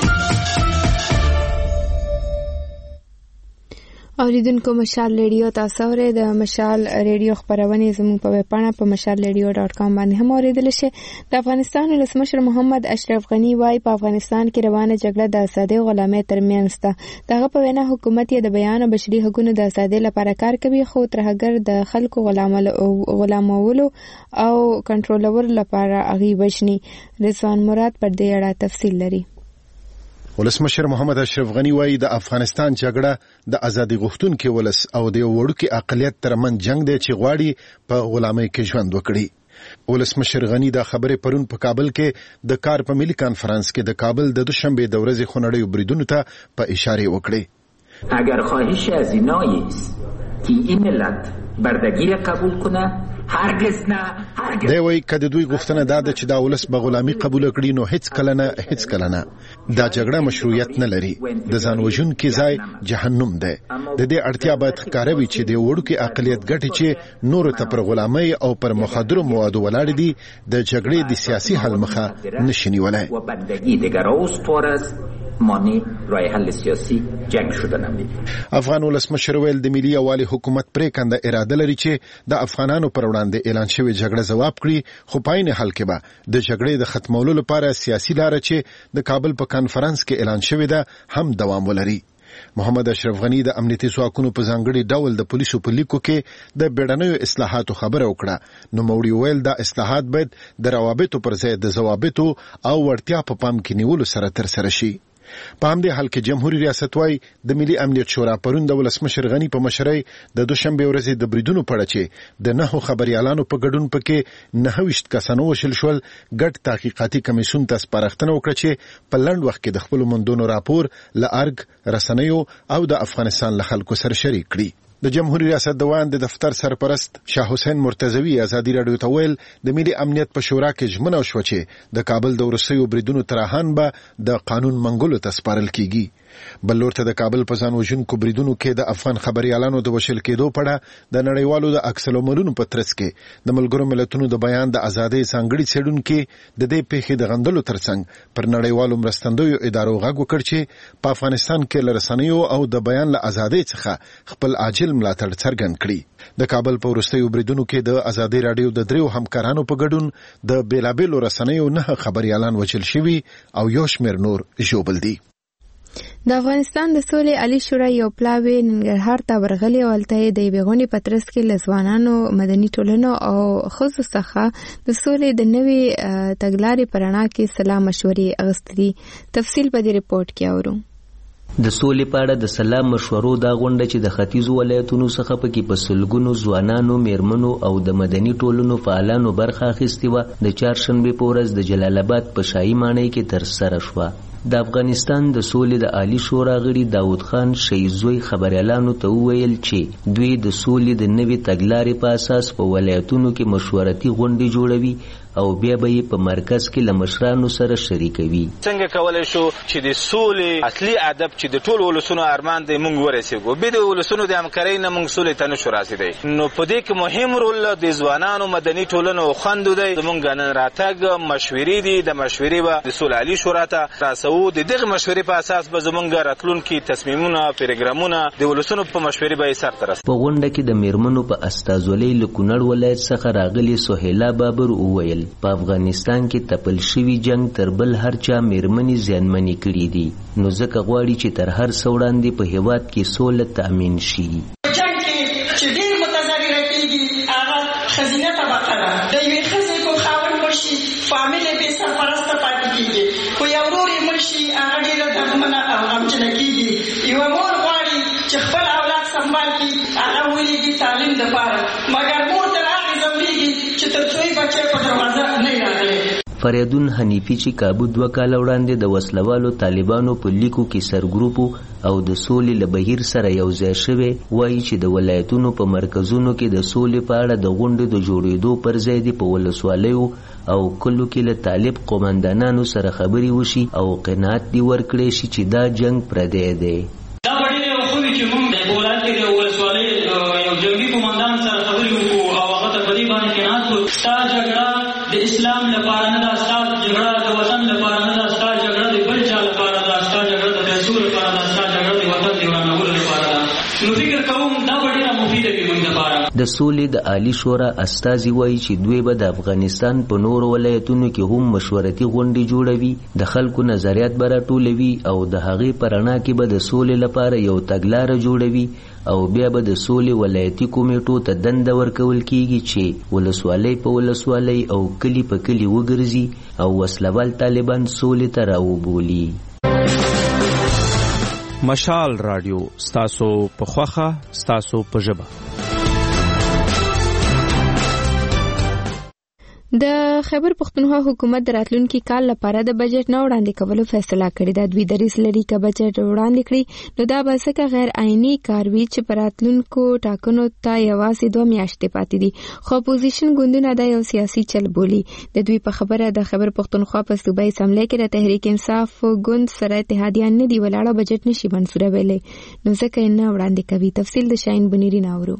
اوریدونکو مشال ریډیو تاسو اورئ. د مشال ریډیو خبرونه زموږ په ویب پاڼه په مشال ریډیو ډاټ کام باندې هم اوریدل شي. د افغانستان ولسمشر محمد اشرف غنی وايي په افغانستان کې روانه جګړه د ازادۍ او غلامۍ ترمنځ ده. دغه په وینا حکومت یې د بیان او بشري حقوقو د ازادۍ لپاره کار کوي، خو ترهګر د خلکو غلامولو او کنټرولولو لپاره هغوی وژني. رضوان مراد پر دې اړه تفصیل لري. ولسمشر محمد اشرف غنی وایي د افغانستان جګړه د ازادي غوښتونکو ولس او د وړوکي اقلیت ترمن جنگ دی چې غواړي په غلامۍ کې ژوند وکړي. ولسمشر غنی دا خبرې پرون په کابل کې د کار په ملي کانفرنس کې د کابل د دوشنبه د ورځې خونړیو بریدونو ته په اشاره وکړي. اگر خواهش از اینایی است که این ملت بردگی قبول کنه هرگز نه هرگز. دی وایي که د دوی غوښتنه دا ده چې دا ولس به غلامي قبول کړي نو هیڅ کله نه هیڅ کله نه دا جګړه مشروعیت نه لري. د ځان وژونکي ځای جهنم دی. د دې اړتیا باید ښکاره وي چې د وړوکي اقلیت ګټې چې نورو ته پر غلامۍ او پر مخدرو موادو ولاړې دي د جګړې د سیاسي حل مخه نشي نیولی. مانی رای حل سیاسی جنگ شدن می. افغان ولسمشر ویل د ملي یوالي حکومت پریکنده اراده لري چې د افغانانو پر وړاندې اعلان شوی جګړه ځواب کړي، خو پاینه حل کې به د جګړې د ختمولو لپاره سیاسي لار چې د کابل په کانفرنس کې اعلان شوی ده هم دوام ولري. محمد اشرف غنی د امنیتي ځواکونو په ځانګړي ډول د پولیسو په لیکو کې د بیړنیو اصلاحاتو خبره وکړه. نو موري ویل دا اصلاحات باید د روابطو پر ځای د ضوابطو او ورتیا په پام کې نیولو سره تر سره شي. په همدې حال کې جمهوریت ریاست وايي د ملي امنیت شورا پرون د ولسمشر غنی په مشرۍ د دوشنبه ورځې د بریدونو په اړه چې د نهو خبريالانو په ګډون پکې نه وشت کسانو وشل شول ګډ تحقیقاتي کمیسیون ته سپارښتنه وکړه چې په لنډ وخت کې د خپل مندونو راپور له ارګ رسنیو او د افغانستان له خلکو سره شریک کړي. د جمهوریت ریاست د وان د دفتر سرپرست شاه حسین مرتضوی ازادي رادیو ته ویل د ملي امنیت په شورا کې ژمنه وشوه چې د کابل د ورسېو بریدونو ترهان به د قانون منګولو ته سپارل کیږي. بل لور ته د کابل په ځان وژونکو بریدونو کې د افغان خبريالانو د وشل کېدو په اړه د نړیوالو د عکس العملونو په ترڅ کې د ملګرو ملتونو د بیان د ازادۍ ځانګړي څېړونکي د دې پیښې د غندلو ترڅنګ پر نړیوالو مرستندویو ادارو غږ وکړ چې په افغانستان کې لرسنیو او د بیان له ازادۍ څخه خپل عاجل ملاتړ څرګند کړي. د کابل په وروستیو بریدونو کې د ازادي رادیو د دریو همکارانو په ګډون د بیلابیلو رسنیو نه خبريالان وژل شوي او یو شمېر نور ژوبل دي. د افغانستان د سولې عالی شورا یو پلاوی ننګرهار ته ورغلي او هلته د یوې غونډې په ترڅ کې له ځوانانو، مدني ټولنو او ښځو څخه د سولې د نوې تګلارې په رڼا کې سلا مشورې اخیستې دي. تفصیل په دې ریپورت کې اورو. د سولې په اړه د سلا مشورو دا غونډه چې د ختیځو ولایتونو څخه پکې په سلګونو ځوانانو، میرمنو او د مدني ټولنو فعالانو برخه اخیستې وه، د چهارشنبې په ورځ د جلال آباد په شاهي ماڼۍ کې ترسره شوه. د افغانستان د سولې د عالی شورا غړي داود خان شیزوی خبريالانو ته وویل چې دوی د سولې د نوې تګلارې په اساس په ولایتونو کې مشورتي غونډې جوړوي او بیا به یې په مرکز کې له مشرانو سره شریکوي. څنګه کولای شو چې د سولې اصلي ادب چې د ټولو ولسونو ارمان دی موږ ورسېږو، به د ولسونو د همکارۍ نه موږ سولې ته نشو رسېدی. نو په دې کې مهم رول د ځوانانو، مدني ټولنو خوندو دی. زموږ نن راتګ مشورې دي، د مشورې به د سولې عالی شورا ته راسو. د دغه مشورې په اساس به زموږ راتلونکي تصمیمونه، پروګرامونه د ولسونو په مشورې به یې سرته رسي. په غونډه کې د میرمنو په استازولۍ له کونړ ولایت څخه راغلي سهیلا بابر وویل په افغانستان کې تپل شوی جنگ تر بل هر چا میرمنې زیانمنې کړي دي، نو ځکه غواړي چې تر هر څه وړاندې په هېواد کې سوله تأمین شي. جنگ کې چې ډېر متضرره کېږي هغه ښځینه طبقه ده. د یوې ښځې کو خاوند مړ شي، فامیل یې بې سرپرسته پاتې کېږي. خو یو ورور یې مړ شي، هغه ډېره دردمنه او غمجنه کېږي. یوه مور غواړي چې خپل اولاد سنبال کړي، هغه ولېږي تعلیم دپاره، مګر مور تر هغې ځورېږي چې تر څو یې بچی په دروازه نه وي راغلی. فریدون حنیفي چې کابو دوه کاله وړاندې د وسلوالو طالبانو په لیکو کې سرګروپو او د سولې له بهیر سره یو ځای شوی، وایي چې د ولایتونو په مرکزونو کې د سولې په اړه د غونډې د جوړېدو پر ځای دي په ولسوالیو او کلو کې له طالب قومندانانو سره خبرې وشي او قناعت دې ورکړی شي چې دا جنگ پردی دی. دا به ډېرې وښودي چې موږ په ولایت کې د ولسوالۍ یو جنګي قومندان سره خبرې وکړو او هغه ته په دې باندې قناعت وکړو. ستا جګړه د اسلام لپاره نه ده، ستا جګړه د وطن لپاره نه ده، ستا جګړه د بل چا لپاره ده، ستا جګړه د پیسو لپاره ده، ستا جګړه د وطن د ورانولو لپاره ده. نو فکر کوم دا به ډېره مفیده وي موږ لپاره. د سولې د عالی شورا استازي وایي چې دوی به د افغانستان په نورو ولایتونو کې هم مشورتي غونډې جوړوي، د خلکو نظریات به راټولوي او د هغې په رڼا کې به د سولې لپاره یو تګلاره جوړوي او بیا به د سولې ولایتي کمیټو ته دنده ورکول کیږي چې ولسوالۍ په ولسوالۍ او کلی په کلی وګرځي او وسلوال طالبان سولې ته راوبولي. مشال رادیو ستاسو په خوخه، ستاسو په ژبه. د خیبر پښتونخوا حکومت د راتلونکي کال لپاره د بجټ نه وړاندې کولو فیصله کړې ده. دوی دریځ لري چې بجټ وړاندې کړي نو دا به څه غیر آئینی کار وي چې په راتلونکو ټاکنو ته یوازې دوه میاشتې پاتې دي، خو اپوزیشن ګوندونه دا یو سیاسي چل بولي. د دوی په خبره د خیبر پښتونخوا په صوبایي اسمبلی کې د تحریک انصاف ګوند سره اتحادیان نه دی ولاړه بجټ نشي منسوبولی، نو ځکه یې نه وړاندې کوي. تفصیل د شاهین بنيري ناورو.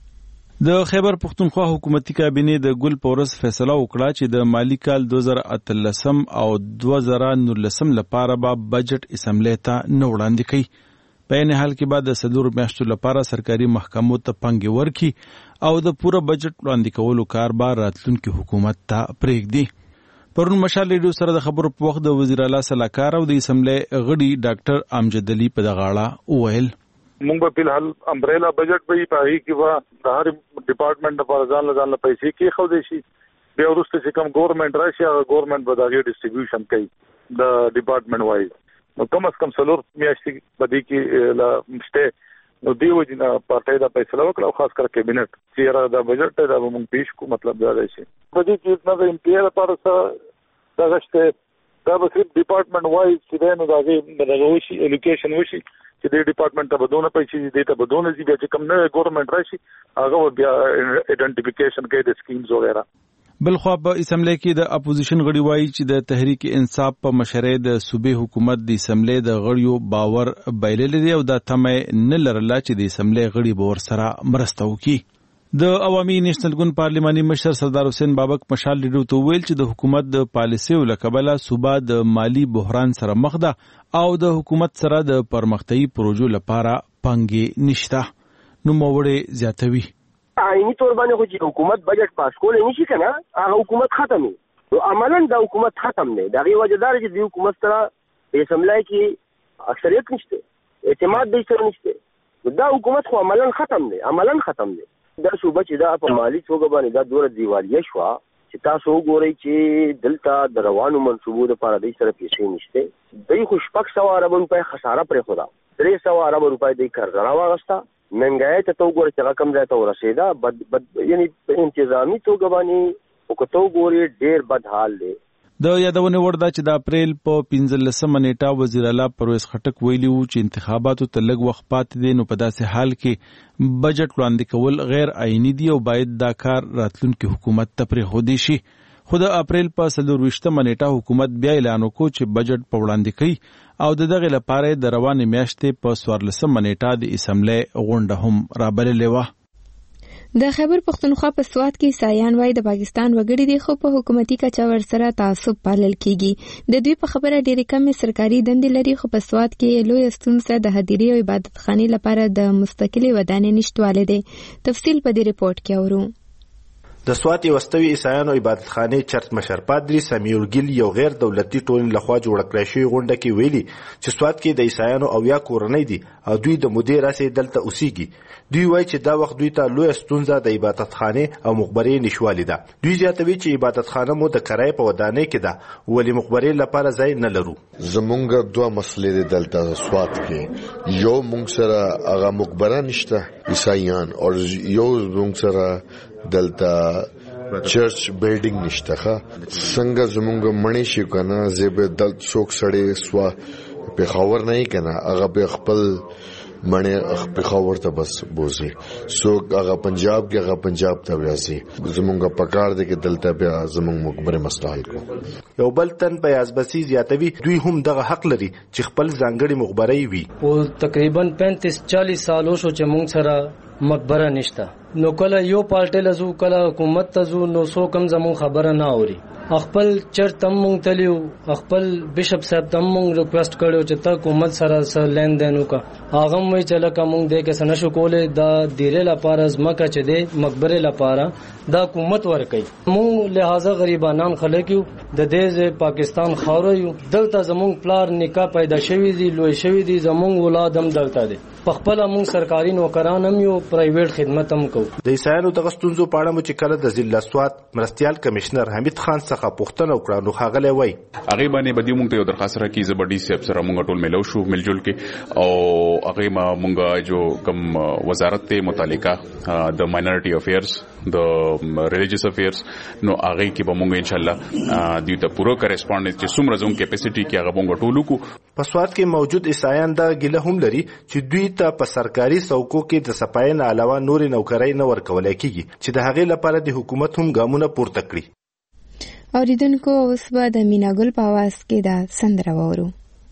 د خیبر پښتونخوا حکومتي کابینه د ګل پورس فیصله وکړه چې د مالی کال دوه زره اتلسم او دوه زره نولسم لپاره به بجټ اسمبلی ته نه وړاندې کړي. په عین حال کې به د څلورو میاشتو لپاره سرکاري محکمو ته پانګې ورکړي او د پوره بجټ وړاندې کولو کار به راتلونکي حکومت ته پرېږدي. پرون مشال ریډیو سره د خبرو په وخت د وزیر اعلی سلاکار او د اسمبلی غړي ډاکټر امجد علي په دغه اړه وویل مونږ به فلحال امبریلا بجټ به پای کې به د هر ډپارټمنټ لپاره ځان له ځان له پیسې کې خو دي شي بیا ورسته چې کوم ګورنمنت راشي هغه ګورنمنت به دا ډیسټریبیوشن کوي د ډپارټمنټ وایز. نو کم از کم څلور میاشتې بدی کې لا مشته نو دیو جنا پارټای دا فیصله وکړه او خاص کر کابینټ چې را دا بجټ دا مونږ پیش کو مطلب دا شي بدی کې اتنا د امپیر لپاره څه دا غشته دا به صرف ډپارټمنټ وایز چې نو دا غي وشي الیکیشن وشي چې د ډپارټمنټ ته بدونه پیسې دي ته بدونه زی بیا چې کوم نه ګورنمنت راشي هغه بیا ایډنټیفیکیشن کوي د سکیمز وغیرہ. بل خو په اسمبلی کې د اپوزیشن غړي وایي چې د تحریک انصاف په مشرۍ د صوبې حکومت د اسمبلی د غړیو باور بایلل دي او دا تمه نه لرله چې د اسمبلی غړي به ورسره مرسته وکړي. د عوامي نېشنل ګوند پارلماني مشر سردار حسین بابک مشال ریډیو ته ویل چې د حکومت د پالیسیو له کبله صوبه د مالی بحران سره مخ ده او د حکومت سره د پرمختیايي پروژو لپاره پانګې نشته. نو موړې زیاتوي آئینی طور باندې خو چې حکومت بجټ پاس کولای نشي کنه هغه حکومت ختم وي. نو عملاً دا حکومت ختم نه دا غي وجدار چې د حکومت سره په اسمبلی کې اکثریت نشته اعتماد د سره نشته دا حکومت خو عملاً ختم نه عملاً ختم نه. دا صوبه چې دا په مالی توګه باندې دا دوره دیوالیه شو چې تاسو وګورئ چې دلته د روانو منصوبو لپاره د سره پیسې نشته. دوی خو شپږ سوه ارب روپۍ خساره پرې خو دا درې سوه ارب روپۍ د قرض راوغسته منګای ته تو وګورئ چې رقم ځای ته ورسېده بد بد یعنی په انتظامی توګه باندې او کته وګورئ ډېر بد حال دی. د یادونه ورده چې د اپریل په پنځلسمه نیټه وزیر اعلی پرویز خټک ویلي وو چې انتخاباتو ته لږ وخت پاتې دی نو په داسې حال کې بجټ وړاندې کول غیر آئینی دی او باید دا کار راتلونکي حکومت ته پرېښودی شي. خو د اپریل په څلورویشتمه نیټه حکومت بیا اعلان وکړ چې بجټ په وړاندې کوي او د دغه لپاره د روانې میاشتې په څوارلسمه نیټه د اسمبلی غونډه هم رابللې وه. د خیبر پښتونخوا په سوات کې عیسایان وایي د پاکستان وګړي دي خو په حکومتي کچه ورسره تعصب پالل کیږي. د دوی په خبره ډېرې کمې سرکاري دندې لري خو په سوات کې لوی ستونزه د هدیرې او عبادتخانې لپاره د مستقلې ودانۍ نشټوالی دی. تفصیل په دې ریپورت کې اورو. د سوات یوستوي عیسایانو عبادتخانې چرچ مشر پادری سمیع الګل یو غیر دولتي ټولنې لخوا جوړه کړې شوې غونډه کې ویلي چې سوات کې د عیسایانو او یا کورنۍ دي او دوی د مودې راسې دلته اوسېږي. دوی وایي چې دا وخت دوی ته لویه ستونزه د عبادتخانې او مقبرې نشوالي ده. دوی زیاتوي چې عبادتخانه مو د کرایې په ودانۍ کې ده ولې مقبرې لپاره ځای نه لرو. زمونږ دوه مسلې دي دلته سوات کې یو مونږ سره هغه مقبره نشته عیسایان او یو مونږ سره دلته چرچ بیلډینګ نشته. ښه څنګه زمونږ مړی شي کنه زیبه دل څوک سړی سوا پېښور نه کنه هغه به خپل مړی پېښور ته بس بوزي څوک هغه پنجاب کې هغه پنجاب ته وځي. زمونږ پکار دی کې دلته بیا زمونږ مقبره مسله حل کړو. یو بل تن په ازبسي زیاتوي دوی هم دغه حق لري چې خپل ځانګړي مقبره وي. او تقریبا پینتیس چالیس سالو شو چې مونږ سره مقبره نشته نو کله یو پارټي لزو کله حکومت تزو نو سو کم زمون خبره نه اوري. خپل چرچ تم مونږ تلیو خپل بشپ صاحب تم مونږ ریکوست کړو چې تا حکومت سره سره لین دین وکا هغه مې چې لکه مونږ دې کې سنشو کولې دا ډیره لپاره زمکه چې دې مقبره لپاره دا حکومت ورکي. مونږ لہذا غریبانان خلک یو د دې پاکستان خاور یو دلته زمون پلار نکاح پیدا شوی دی لوی شوی دی زمون ولادم دلته دي په خپل مونږ سرکاري نوکران هم یو پرایویټ خدمت هم کوو. کوو. د عیسایانو دغه ستونزو په اړه مو چې کله د ضلع سوات مرستیال کمشنر حمید خان څخه پوښتنه وکړه نو ښاغلی وایي هغې باندې به دې مونږ ته یو درخواست راکړي. زه به ډي صاحب سره مونږ ټول میلو شو ملجل کې او هغې ما مونږ جو کوم وزارت ته متعلقه د ماینورټي افیرز د ریلیجیس افیرز نو هغې کې به مونږ انشاءالله دوی ته پوره کرسپونډنس چې څومره زموږ کیپیسټي کې هغه مونږ ټول وکړو. په سوات کې موجود عیسایان دا ګیله هم لري چې دوی ته په سرکاري څوکو کې د صفایي نه علاوه نورې نوکرۍ نه ورکولی کېږي چې د هغې لپاره د حکومت هم ګامونه پورته کړي. اوریدونکو اوس به د میناګل په اواز کې دا سندره واورو.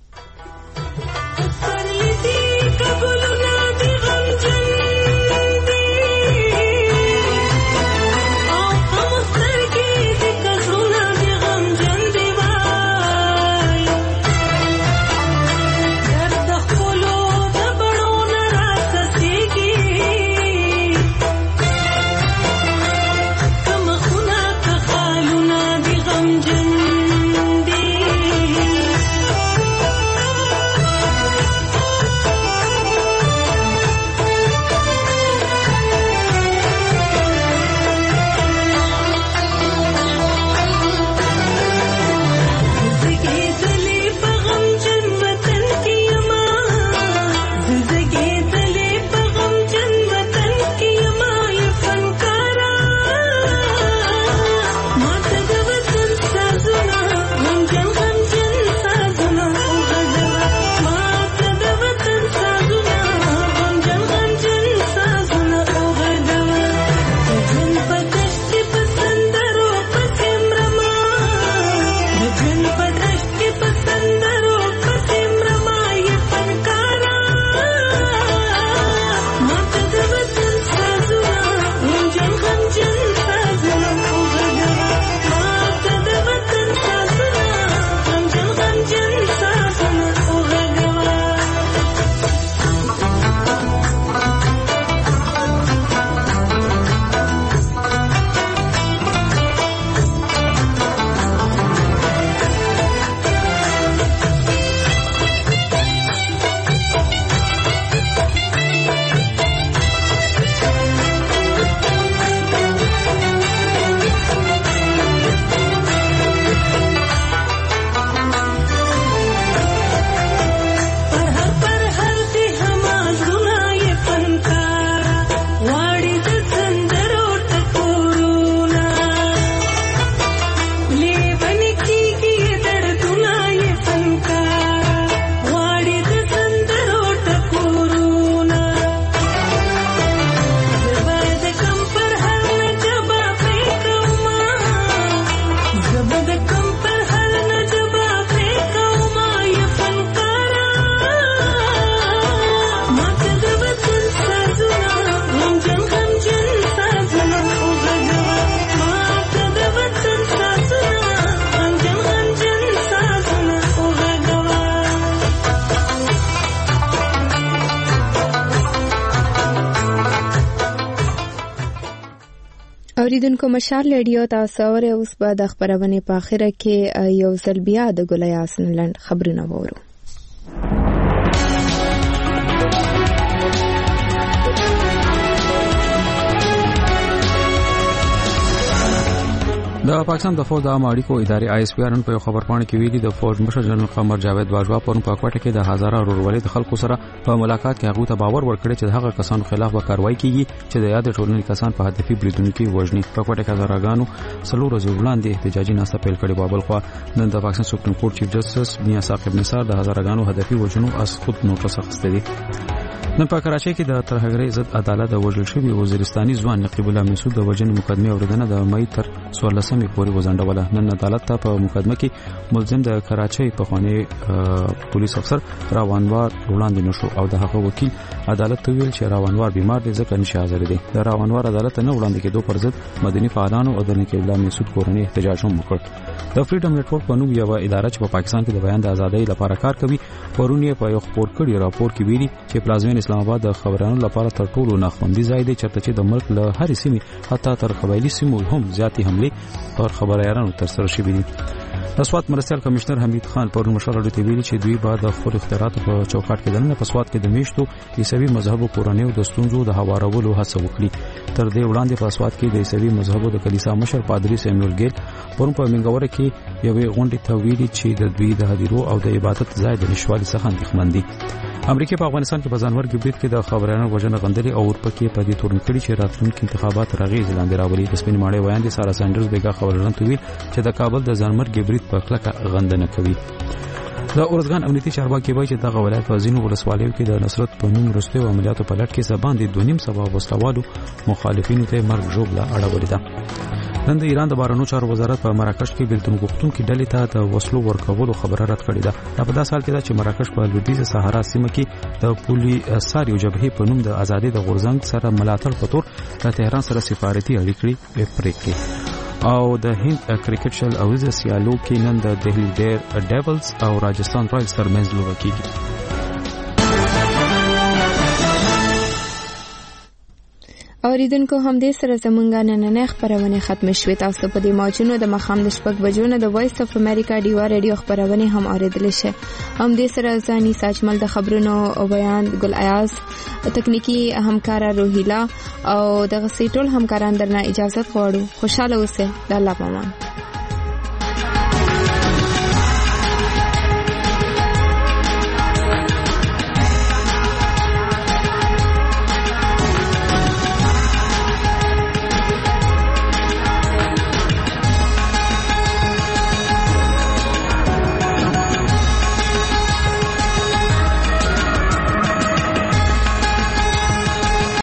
اوریدونکو مشال رادیو تاسو اورئ. اوس به د خبرونې په اخره کې یو ځل بیا د ګل یاسین لنډ خبرونه وورو. د پاکستان د فوج د عام اړیکو ادارې آی اس پی آر نن په یو خبرپاڼه کې ویلي د فوج مشر جنرال قمر جاوید باجوا پرون په کوټه کې د هزاره ورورولۍ د خلکو سره په ملاقات کې هغه ته باور ورکړی چې هغه کسانو خلاف به کاروایی کیږي چې د یاد ټولنې کسان په هدفي بریدونکو وژني. په کوټه کې هزارهګانو څلور ورځې وړاندې احتجاجي ناسته پیل کړې. بابل خو نن د پاکستان سپریم کورټ چیف جسټس میاں ثاقب نثار د هزارهګانو هدفي وژنو اس خود نوټس اخیسته دي. نن په کراچۍ کې د ترهګرۍ ضد عدالت د وژل شوي وزیرستاني ځوان نقیب الله مسعود د وژنې مقدمې اوریدنه د مې تر څوارلسمې پورې وځنډوله. نن عدالت ته په مقدمه کې ملزم د کراچۍ پخوانی پولیس افسر راوانوار وړاندې نشو او د هغه وکیل عدالت ته ویل چې راوانوار بیمار دی ځکه نشي حاضر دی. د راوانوار عدالت نه وړاندې کېدو پر ضد مدني فعالانو او د نقیب الله مسعود کورنۍ احتجاج هم وکړ. د فریډم نتورک په نوم یو اداره چې په پاکستان کې د بیان د ازادۍ لپاره کار کوي پرون یې په یو خبر کړي راپور کې ویلي چې پلازمین اسلام آباد د خبرانو لپاره تر ټولو ناخوندي ځای دی چېرته چې د ملک له هرې سیمې حتی تر قبایلي سیمو هم زیاتې حملې پر خبریالانو ترسره شوې دي. د سوات مرستیال کمشنر حمید خان پرون مشال راډیو ته ویلي چې دوی به د خپل اختیاراتو په چوکاټ کې دننه په سوات کې د میشتو عیسوي مذهبو کورنیو د ستونزو د هوارولو هڅه وکړي. تر دې وړاندې په سوات کې د عیسوي مذهبو د کلیسا مشر پادری سیمویل ګیل پرون په منګوره کې یوې غونډې ته ویلي چې د دوی د هدیرو او د عبادت ځای د نشوالي څخه اندېښمن دي. امریکا په افغانستان کې په ځانور ګبریت کې د خبرانو وژنه غندلې او ورپکې په دې تورن کړي چې راتلونکي انتخابات رغېز لاندې راولي. د سپین ماړې ویان دي سارا سانډرز بیګا خبرانو ته ویل چې د کابل د ځانمر ګبریت په کلکه غندنه کوي. د اورزګان امنیتي چارواکي وایي چې دغه ولایت په ځینو ولسوالیو کې د نصرت په نوم وروستیو عملیاتو په لټ کې سباندې دوه نیم سبا وسلوالو مخالفینو ته مرګ ژوبله اړولې ده. نن د ایران د بهرنیو چارو وزارت په مراکش کې بیلتون غوښتونکي ډلې ته د وسلو ورکولو خبره رد کړې ده. دا په داسې حال کې ده چې مراکش په لویدیځه صحرا سیمه کې د پولیساریو جبهې په نوم د ازادۍ د غورځنګ سره ملاتړ په تور د تهران سره سفارتي اړیکې پرې کړې. او د هند کرکټ شل اوریزه سیالو کې نن د دهلی ډیر ډیولز او راجستان رایلز ترمنځ لوبه کیږي. اوریدونکو همدې سره زمونږه نننۍ خبرونه ختم شوې. تاسو په دې موجونو د مخام د شپږ بجو نه د وایس اف امریکا ډیوا ریډیو خبرونه هم اوریدل شي. همدې سره ځاني ساجمل د خبرونو او بیان ګل ایاز تکنیکی همکارا روحیلا او د غسیټول همکاران درنه اجازه غواړو. خوشاله اوسئ. د الله پامان.